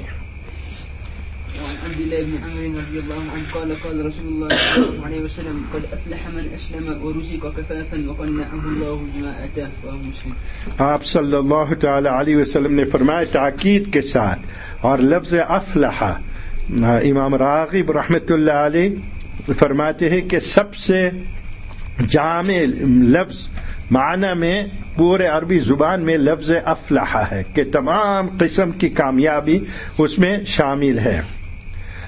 S1: عبد الله بن عمرو رضي الله عنه قال قال رسول الله صلى الله عليه وسلم قد أفلح من أسلم ورزق كفافا وقنعه الله بما آتاه. رواه مسلم.
S2: آپ صلی اللہ تعالی علیہ وسلم نے فرمایا تاکید کے ساتھ، اور لفظ افلح امام راغب رحمۃ اللہ علیہ فرماتے ہیں کہ سب سے جامع لفظ معنی میں پورے عربی زبان میں لفظ افلح ہے کہ تمام قسم کی کامیابی اس میں شامل ہے.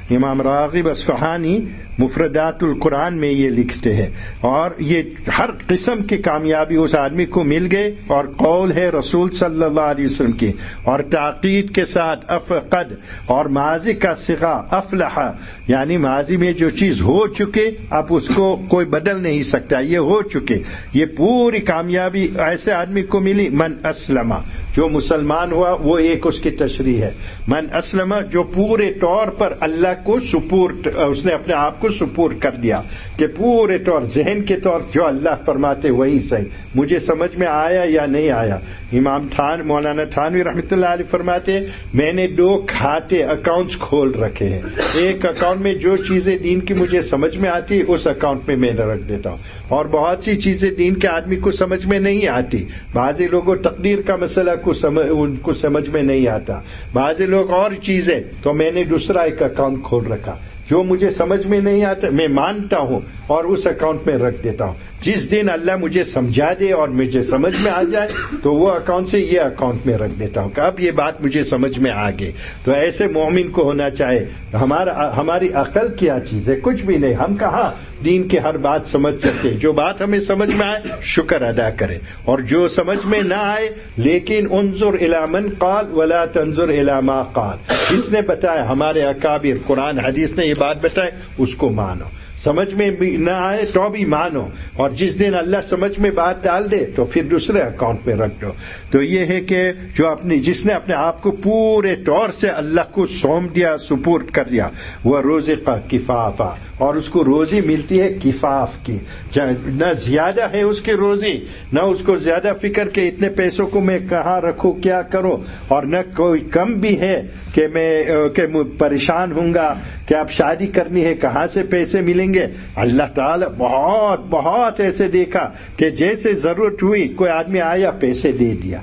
S2: امام راغب اصفہانی مفردات القرآن میں یہ لکھتے ہیں، اور یہ ہر قسم کی کامیابی اس آدمی کو مل گئے، اور قول ہے رسول صلی اللہ علیہ وسلم کی، اور تاکید کے ساتھ افقد اور ماضی کا صیغہ افلح، یعنی ماضی میں جو چیز ہو چکے اب اس کو کوئی بدل نہیں سکتا، یہ ہو چکے، یہ پوری کامیابی ایسے آدمی کو ملی۔ من اسلم، جو مسلمان ہوا، وہ ایک اس کی تشریح ہے۔ من اسلم، جو پورے طور پر اللہ کو سپورٹ، اس نے اپنے آپ کو سپورٹ کر دیا کہ پورے طور ذہن کے طور جو اللہ فرماتے وہی صحیح، مجھے سمجھ میں آیا یا نہیں آیا۔ امام تھان مولانا تھانوی رحمۃ اللہ علیہ فرماتے میں نے دو کھاتے اکاؤنٹس کھول رکھے ہیں، ایک اکاؤنٹ میں جو چیزیں دین کی مجھے سمجھ میں آتی اس اکاؤنٹ میں میں نے رکھ دیتا ہوں، اور بہت سی چیزیں دین کے آدمی کو سمجھ میں نہیں آتی، بعضی لوگوں تقدیر کا مسئلہ کو سمجھ ان کو سمجھ میں نہیں آتا، بعضی لوگ اور چیزیں، تو میں نے دوسرا ایک اکاؤنٹ کھول رکھا، جو مجھے سمجھ میں نہیں آتا میں مانتا ہوں اور اس اکاؤنٹ میں رکھ دیتا ہوں، جس دن اللہ مجھے سمجھا دے اور مجھے سمجھ میں آ جائے تو وہ اکاؤنٹ سے یہ اکاؤنٹ میں رکھ دیتا ہوں کہ اب یہ بات مجھے سمجھ میں آ گئی۔ تو ایسے مومن کو ہونا چاہے، ہمارا ہماری عقل کیا چیز ہے، کچھ بھی نہیں، ہم کہاں دین کی ہر بات سمجھ سکتے، جو بات ہمیں سمجھ میں آئے شکر ادا کریں، اور جو سمجھ میں نہ آئے لیکن انظر الی من قال ولا تنظر الی ما قال، جس نے بتایا ہمارے اکابر قرآن حدیث نے یہ بات بتائی اس کو مانو، سمجھ میں بھی نہ آئے تو بھی مانو، اور جس دن اللہ سمجھ میں بات ڈال دے تو پھر دوسرے اکاؤنٹ میں رکھ دو۔ تو یہ ہے کہ جو اپنی جس نے اپنے آپ کو پورے طور سے اللہ کو سونپ دیا، سپورٹ کر دیا، وہ رزق کفافا، اور اس کو روزی ملتی ہے کفاف کی، نہ زیادہ ہے اس کی روزی، نہ اس کو زیادہ فکر کہ اتنے پیسوں کو میں کہاں رکھوں کیا کروں، اور نہ کوئی کم بھی ہے کہ میں کہ پریشان ہوں گا کہ اب شادی کرنی ہے کہاں سے پیسے ملیں گے۔ اللہ تعالی بہت بہت ایسے دیکھا کہ جیسے ضرورت ہوئی کوئی آدمی آیا پیسے دے دیا۔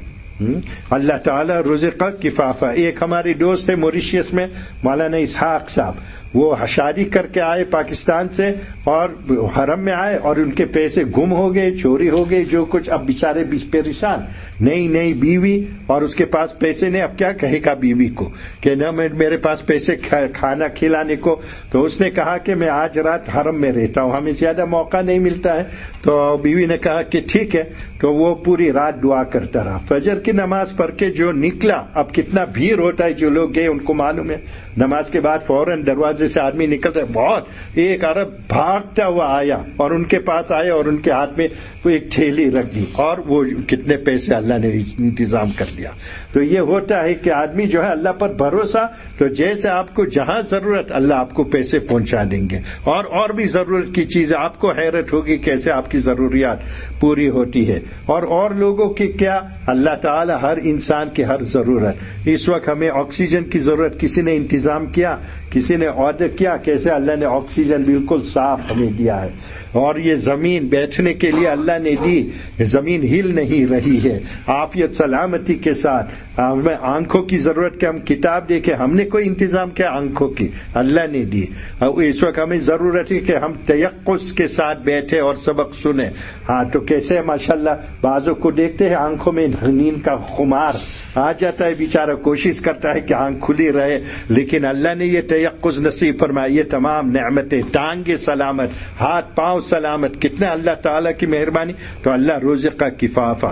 S2: اللہ تعالی رزق کفافہ۔ ایک ہماری دوست ہے موریشیس میں مولانا اسحاق صاحب، وہ شادی کر کے آئے پاکستان سے اور حرم میں آئے اور ان کے پیسے گم ہو گئے، چوری ہو گئی، جو کچھ، اب بیچارے پریشان، نئی نئی بیوی اور اس کے پاس پیسے نہیں، اب کیا کہے گا بیوی کو کہ نہ میرے پاس پیسے کھانا کھلانے کو۔ تو اس نے کہا کہ میں آج رات حرم میں رہتا ہوں، ہمیں زیادہ موقع نہیں ملتا ہے۔ تو بیوی نے کہا کہ ٹھیک ہے، تو وہ پوری رات دعا کرتا رہا، فجر کی نماز پڑھ کے جو نکلا، اب کتنا بھیڑ ہوتا ہے، جو لوگ گئے ان کو معلوم ہے، نماز کے بعد فوراً دروازے سے آدمی نکلتا ہے، بہت ایک عرب بھاگتا ہوا آیا اور ان کے پاس آیا اور ان کے ہاتھ میں وہ ایک تھیلی رکھ دی، اور وہ کتنے پیسے اللہ نے انتظام کر دیا۔ تو یہ ہوتا ہے کہ آدمی جو ہے اللہ پر بھروسہ، تو جیسے آپ کو جہاں ضرورت اللہ آپ کو پیسے پہنچا دیں گے، اور اور بھی ضرورت کی چیزیں آپ کو حیرت ہوگی کیسے آپ کی ضروریات پوری ہوتی ہے، اور اور لوگوں کی کیا، اللہ تعالی ہر انسان کی ہر ضرورت۔ اس وقت ہمیں آکسیجن کی ضرورت، کسی نے انتظام کیا، کسی نے آرڈر کیا، کیسے اللہ نے آکسیجن بالکل صاف ہمیں دیا ہے، اور یہ زمین بیٹھنے کے لیے اللہ نے دی، زمین ہل نہیں رہی ہے عافیت سلامتی کے ساتھ۔ ہمیں آنکھوں کی ضرورت کہ ہم کتاب دیکھیں، ہم نے کوئی انتظام کیا آنکھوں کی، اللہ نے دی۔ اس وقت ہمیں ضرورت ہے کہ ہم تیقظ کے ساتھ بیٹھے اور سبق سنیں۔ ہاں تو کیسے ماشاءاللہ بعضوں کو دیکھتے ہیں آنکھوں میں نیند کا خمار آ جاتا ہے، بیچارہ کوشش کرتا ہے کہ آنکھ کھلی رہے، لیکن اللہ نے یہ تیقظ نصیب فرمایا، یہ تمام نعمتیں، ٹانگیں سلامت، ہاتھ پاؤں سلامت، کتنا اللہ تعالیٰ کی مہربانی۔ تو اللہ رزق کفافہ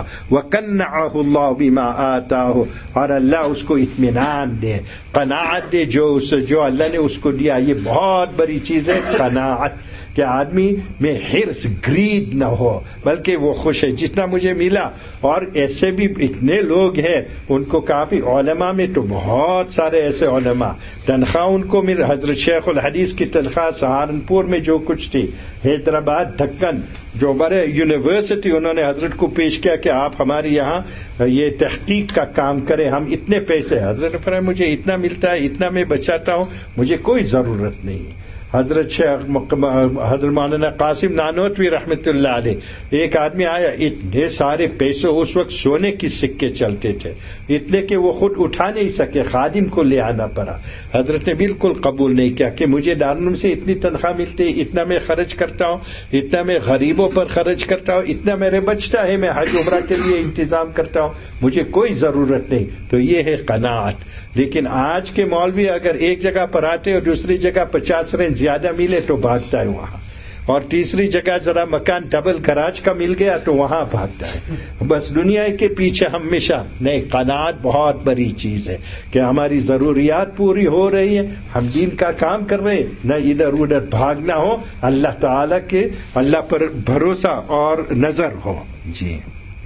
S2: وقنعہ اللہ بما آتاہ، اور اللہ اس کو اطمینان دے، قناعت دے جو اس جو اللہ نے اس کو دیا۔ یہ بہت بڑی چیز ہے قناعت، کہ آدمی میں حرص گرید نہ ہو، بلکہ وہ خوش ہے جتنا مجھے ملا۔ اور ایسے بھی اتنے لوگ ہیں، ان کو کافی علماء میں تو بہت سارے ایسے علماء تنخواہ ان کو مل، حضرت شیخ الحدیث کی تنخواہ سہارنپور میں جو کچھ تھی، حیدرآباد دکن جو بڑے یونیورسٹی، انہوں نے حضرت کو پیش کیا کہ آپ ہمارے یہاں یہ تحقیق کا کام کریں، ہم اتنے پیسے، حضرت نے فرمایا مجھے اتنا ملتا ہے، اتنا میں بچاتا ہوں، مجھے کوئی ضرورت نہیں۔ حضرت شیخ حضرت مولانا قاسم نانوتوی رحمۃ اللہ علیہ، ایک آدمی آیا، اتنے سارے پیسوں، اس وقت سونے کی سکے چلتے تھے، اتنے کہ وہ خود اٹھا نہیں سکے، خادم کو لے آنا پڑا. حضرت نے بالکل قبول نہیں کیا کہ مجھے دارالعلوم سے اتنی تنخواہ ملتی، اتنا میں خرچ کرتا ہوں، اتنا میں غریبوں پر خرچ کرتا ہوں، اتنا میرے بچتا ہے، میں حج عمرہ کے لیے انتظام کرتا ہوں، مجھے کوئی ضرورت نہیں. تو یہ ہے قناعت. لیکن آج کے مولوی اگر ایک جگہ پر آتے اور دوسری جگہ پچاس رینٹ زیادہ ملے تو بھاگتا ہے وہاں، اور تیسری جگہ ذرا مکان ڈبل گراج کا مل گیا تو وہاں بھاگتا ہے. بس دنیا کے پیچھے ہمیشہ. نہیں، قناعت بہت بڑی چیز ہے کہ ہماری ضروریات پوری ہو رہی ہے، ہم دین کا کام کر رہے ہیں، نہ ادھر ادھر بھاگنا ہو، اللہ تعالی کے اللہ پر بھروسہ اور نظر ہو. جی.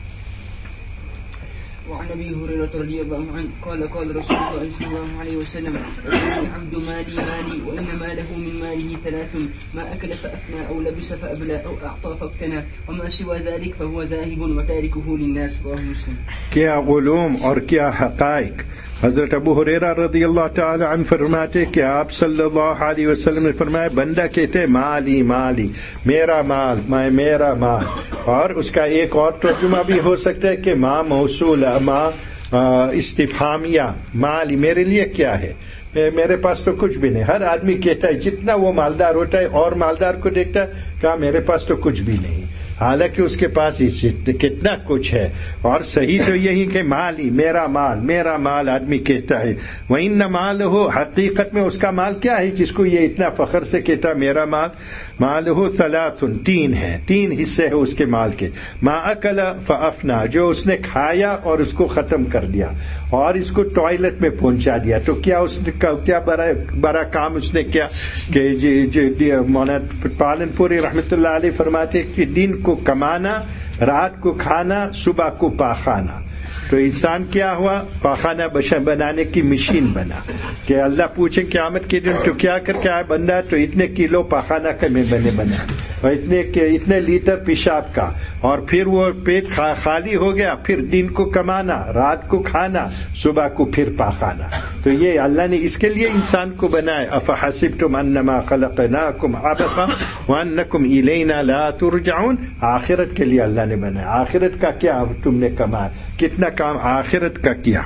S1: وعن ابي هريره رضي الله عنه قال قال رسول الله صلى الله عليه وسلم العبد مالي مالي وان ماله من ماله ثلاث ما اكل فافنى او لبس فابلى او اعطى فاقتنى وما سوى ذلك فهو ذاهب وتاركه للناس. رواه مسلم.
S2: کیا علوم اور کیا حقائق. حضرت ابو ہریرہ رضی اللہ تعالی عنہ فرماتے کہ آپ صلی اللہ علیہ وسلم نے فرمایا، بندہ کہتے مالی مالی، میرا مال، میں میرا مال. اور اس کا ایک اور ترجمہ بھی ہو سکتا ہے کہ ماں موصول، ماں استفہامیہ، مالی میرے لیے کیا ہے، میرے پاس تو کچھ بھی نہیں. ہر آدمی کہتا ہے جتنا وہ مالدار ہوتا ہے اور مالدار کو دیکھتا ہے کہا میرے پاس تو کچھ بھی نہیں، حالانکہ اس کے پاس کتنا کچھ ہے. اور صحیح تو یہی کہ مالی، میرا مال، میرا مال آدمی کہتا ہے. وَإِنَّ مَالُهُ، حقیقت میں اس کا مال کیا ہے جس کو یہ اتنا فخر سے کہتا میرا مال. مالُهُ ثلاث، تین ہے، تین حصے ہیں اس کے مال کے. ما اکل فافنا، جو اس نے کھایا اور اس کو ختم کر دیا اور اس کو ٹوائلٹ میں پہنچا دیا. تو کیا اس نے کیا بڑا بڑا کام اس نے کیا کہ مولانا پالن پوری رحمۃ اللہ علیہ فرماتے کہ دن کو کمانا، رات کو کھانا، صبح کو پاخانا. تو انسان کیا ہوا، پاخانہ بنانے کی مشین بنا کہ اللہ پوچھیں قیامت کے دن تو کیا کر کے آئے بندہ، تو اتنے کلو پاخانہ کا میں بنے بنا اور اتنے اتنے لیٹر پیشاب کا، اور پھر وہ پیٹ خالی ہو گیا، پھر دن کو کمانا، رات کو کھانا، صبح کو پھر پاخانہ. تو یہ اللہ نے اس کے لیے انسان کو بنائے. افحسبتم انما خلقناکم عبثا وانکم الینا لا ترجعون. آخرت کے لیے اللہ نے بنایا. آخرت کا کیا تم نے کمایا، کتنا کام آخرت کا کیا.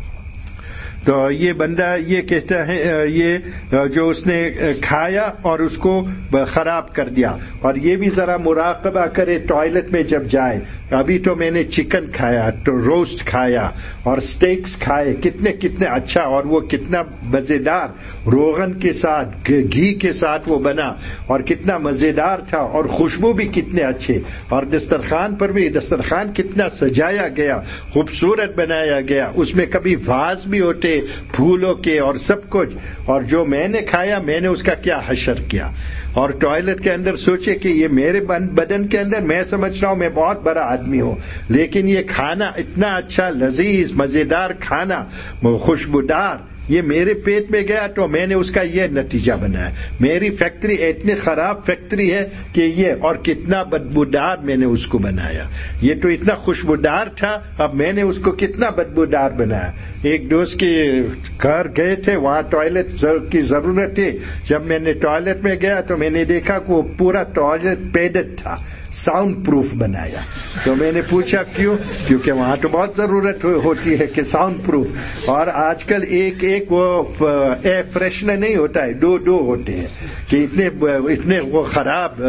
S2: تو یہ بندہ یہ کہتا ہے، یہ جو اس نے کھایا اور اس کو خراب کر دیا. اور یہ بھی ذرا مراقبہ کرے ٹوائلٹ میں جب جائے. ابھی تو میں نے چکن کھایا، تو روسٹ کھایا اور سٹیکس کھائے، کتنے کتنے اچھا، اور وہ کتنا مزیدار، روغن کے ساتھ، گھی کے ساتھ وہ بنا اور کتنا مزیدار تھا، اور خوشبو بھی کتنے اچھے، اور دسترخوان پر بھی دسترخوان کتنا سجایا گیا، خوبصورت بنایا گیا. اس میں کبھی واز بھی ہوتے پھولوں کے اور سب کچھ. اور جو میں نے کھایا میں نے اس کا کیا حشر کیا. اور ٹوائلٹ کے اندر سوچے کہ یہ میرے بدن کے اندر، میں سمجھ رہا ہوں میں بہت بڑا آدمی ہوں، لیکن یہ کھانا اتنا اچھا، لذیذ، مزیدار کھانا، خوشبودار، یہ میرے پیٹ میں گیا تو میں نے اس کا یہ نتیجہ بنایا. میری فیکٹری اتنی خراب فیکٹری ہے کہ یہ، اور کتنا بدبودار میں نے اس کو بنایا. یہ تو اتنا خوشبودار تھا، اب میں نے اس کو کتنا بدبودار بنایا. ایک دوست کے گھر گئے تھے، وہاں ٹوائلٹ کی ضرورت تھی. جب میں نے ٹوائلٹ میں گیا تو میں نے دیکھا کہ وہ پورا ٹوائلٹ پیڈڈ تھا، ساؤنڈ پروف بنایا. تو میں نے پوچھا کیوں، کیونکہ وہاں تو بہت ضرورت ہوتی ہے کہ ساؤنڈ پروف. اور آج کل ایک ایک وہ ایئر فریشنر نہیں ہوتا ہے، دو دو ہوتے ہیں کہ اتنے اتنے وہ خراب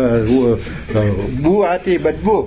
S2: بو آتی، بدبو،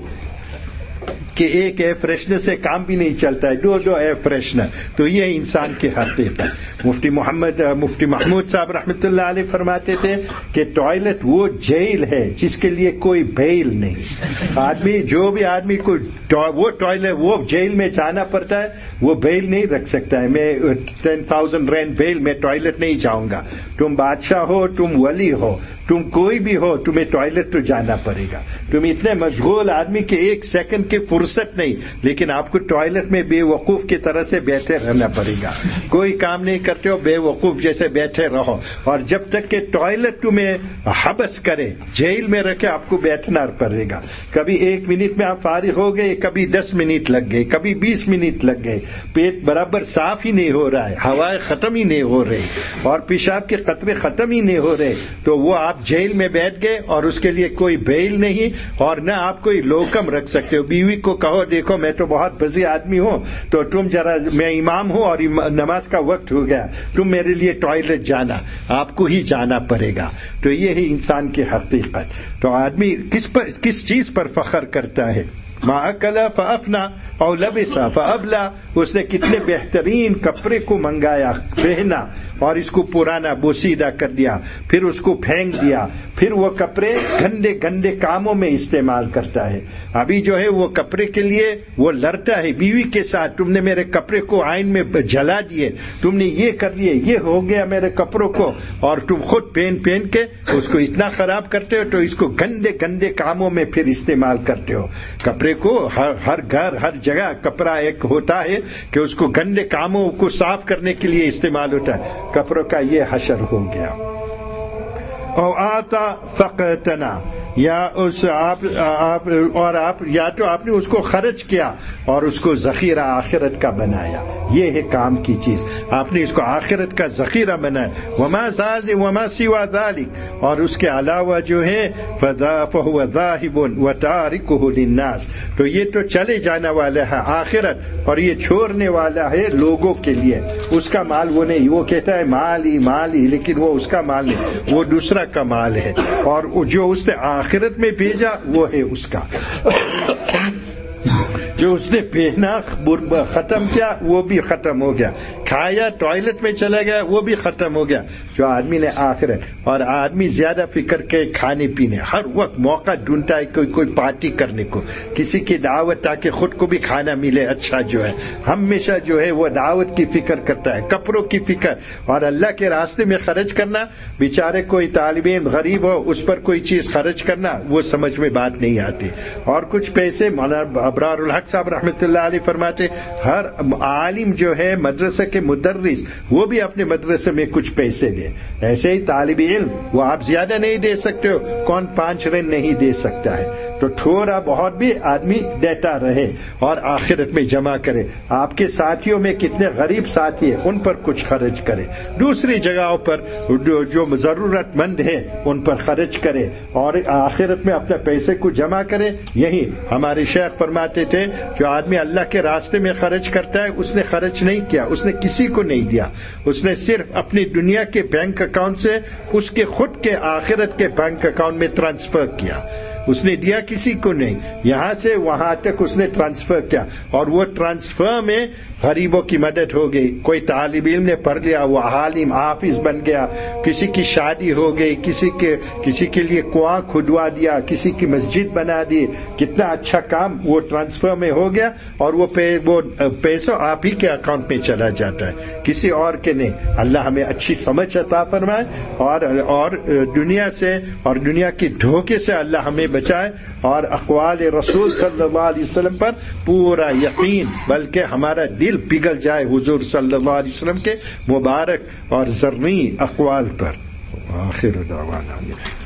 S2: کہ ایک ایئر فریشنر سے کام بھی نہیں چلتا ہے، دو دو ایئر فریشنر. تو یہ انسان کی حقیقت. مفتی محمد مفتی محمود صاحب رحمۃ اللہ علیہ فرماتے تھے کہ ٹوائلٹ وہ جیل ہے جس کے لیے کوئی بیل نہیں. آدمی جو بھی آدمی کو وہ ٹوائلٹ وہ جیل میں جانا پڑتا ہے، وہ بیل نہیں رکھ سکتا ہے. میں ٹین تھاؤزینڈ رینڈ بیل میں ٹوائلٹ نہیں جاؤں گا. تم بادشاہ ہو، تم ولی ہو، تم کوئی بھی ہو تمہیں ٹوائلٹ تو جانا پڑے گا. تم اتنے مشغول آدمی کہ ایک سیکنڈ کی فرصت نہیں, لیکن آپ کو ٹوائلٹ میں بے وقوف کی طرح سے بیٹھے رہنا پڑے گا. کوئی کام نہیں کرتے ہو, بے وقوف جیسے بیٹھے رہو, اور جب تک کہ ٹوائلٹ تمہیں حبس کرے, جیل میں رکھے, آپ کو بیٹھنا پڑے گا. کبھی ایک منٹ میں آپ فارغ ہو گئے, کبھی دس منٹ لگ گئے, کبھی بیس منٹ لگ گئے, پیٹ برابر صاف ہی نہیں ہو رہا ہے, ہوائیں ختم ہی نہیں ہو رہی, اور پیشاب کے قطرے ختم ہی نہیں ہو رہے, تو وہ آپ جیل میں بیٹھ گئے, اور اس کے لیے کوئی بیل نہیں, اور نہ آپ کوئی لوکم رکھ سکتے ہو. بیوی کو کہو دیکھو میں تو بہت بزی آدمی ہوں, تو تم ذرا, میں امام ہوں اور نماز کا وقت ہو گیا, تم میرے لیے ٹوائلٹ جانا, آپ کو ہی جانا پڑے گا. تو یہ ہے انسان کی حقیقت. تو آدمی کس پر, کس چیز پر فخر کرتا ہے؟ ما اکلا فافنا او لبسا فابلا, اس نے کتنے بہترین کپڑے کو منگایا, پہنا, اور اس کو پرانا بوسیدہ کر دیا, پھر اس کو پھینک دیا, پھر وہ کپڑے گندے گندے کاموں میں استعمال کرتا ہے. ابھی جو ہے وہ کپڑے کے لیے وہ لڑتا ہے بیوی کے ساتھ, تم نے میرے کپڑے کو آئین میں جلا دیے, تم نے یہ کر لیے, یہ ہو گیا میرے کپڑوں کو, اور تم خود پہن پہن کے اس کو اتنا خراب کرتے ہو, تو اس کو گندے گندے کاموں میں پھر استعمال کرتے ہو. کپڑے کو ہر ہر گھر ہر جگہ کپڑا ایک ہوتا ہے کہ اس کو گندے کاموں کو صاف کرنے کے لیے استعمال ہوتا ہے. کپڑوں کا یہ حشر ہو گیا. او آتا فقتنا, یا اس آپ, آپ اور آپ یا تو آپ نے اس کو خرچ کیا اور اس کو ذخیرہ آخرت کا بنایا. یہ ہے کام کی چیز, آپ نے اس کو آخرت کا ذخیرہ بنایا. وما زاد وما سوا ذلك, اور اس کے علاوہ جو ہے فهو ذاهب وتاركه للناس, تو یہ تو چلے جانے والا ہے آخرت, اور یہ چھوڑنے والا ہے لوگوں کے لیے. اس کا مال وہ نہیں, وہ کہتا ہے مال ہی مال ہی, لیکن وہ اس کا مال نہیں, وہ دوسرا کا مال ہے, اور جو اس نے آخرت میں بھیجا وہ ہے اس کا. جو اس نے پہنا ختم کیا وہ بھی ختم ہو گیا, کھایا ٹوائلٹ میں چلا گیا وہ بھی ختم ہو گیا. جو آدمی نے آخرت, اور آدمی زیادہ فکر کے کھانے پینے, ہر وقت موقع ڈھونڈتا ہے کوئی کوئی پارٹی کرنے کو, کسی کی دعوت, تاکہ خود کو بھی کھانا ملے اچھا. جو ہے ہمیشہ جو ہے وہ دعوت کی فکر کرتا ہے, کپڑوں کی فکر, اور اللہ کے راستے میں خرچ کرنا. بیچارے کوئی طالب علم غریب ہو, اس پر کوئی چیز خرچ کرنا وہ سمجھ میں بات نہیں آتی. اور کچھ پیسے, مولانا ابرار الحق صاحب رحمۃ اللہ علیہ فرماتے, ہر عالم جو ہے مدرسے کے مدرس, وہ بھی اپنے مدرسے میں کچھ پیسے دے. ایسے ہی طالب علم, وہ آپ زیادہ نہیں دے سکتے ہو, کون پانچ رن نہیں دے سکتا ہے, تو تھوڑا بہت بھی آدمی دیتا رہے اور آخرت میں جمع کرے. آپ کے ساتھیوں میں کتنے غریب ساتھی ہیں, ان پر کچھ خرچ کرے. دوسری جگہوں پر جو ضرورت مند ہے ان پر خرچ کرے, اور آخرت میں اپنے پیسے کو جمع کرے. یہی ہمارے شیخ فرماتے تھے, جو آدمی اللہ کے راستے میں خرچ کرتا ہے اس نے خرچ نہیں کیا, اس نے کسی کو نہیں دیا, اس نے صرف اپنی دنیا کے بینک اکاؤنٹ سے اس کے خود کے آخرت کے بینک اکاؤنٹ میں ٹرانسفر کیا. اس نے دیا کسی کو نہیں, یہاں سے وہاں تک اس نے ٹرانسفر کیا, اور وہ ٹرانسفر میں غریبوں کی مدد ہو گئی. کوئی طالب علم نے پڑھ لیا, وہ عالم حافظ بن گیا, کسی کی شادی ہو گئی, کسی کے کسی کے لیے کنواں کھدوا دیا, کسی کی مسجد بنا دی. کتنا اچھا کام وہ ٹرانسفر میں ہو گیا, اور وہ پے وہ پیسہ آپ ہی کے اکاؤنٹ میں چلا جاتا ہے, کسی اور کے نہیں. اللہ ہمیں اچھی سمجھ عطا فرمائے, اور اور دنیا سے اور دنیا کے دھوکے سے اللہ ہمیں بچائے, اور اقوال رسول صلی اللہ علیہ وسلم پر پورا یقین, بلکہ ہمارا دل پگھل جائے حضور صلی اللہ علیہ وسلم کے مبارک اور زرعی اقوال پر. آخر دعوانا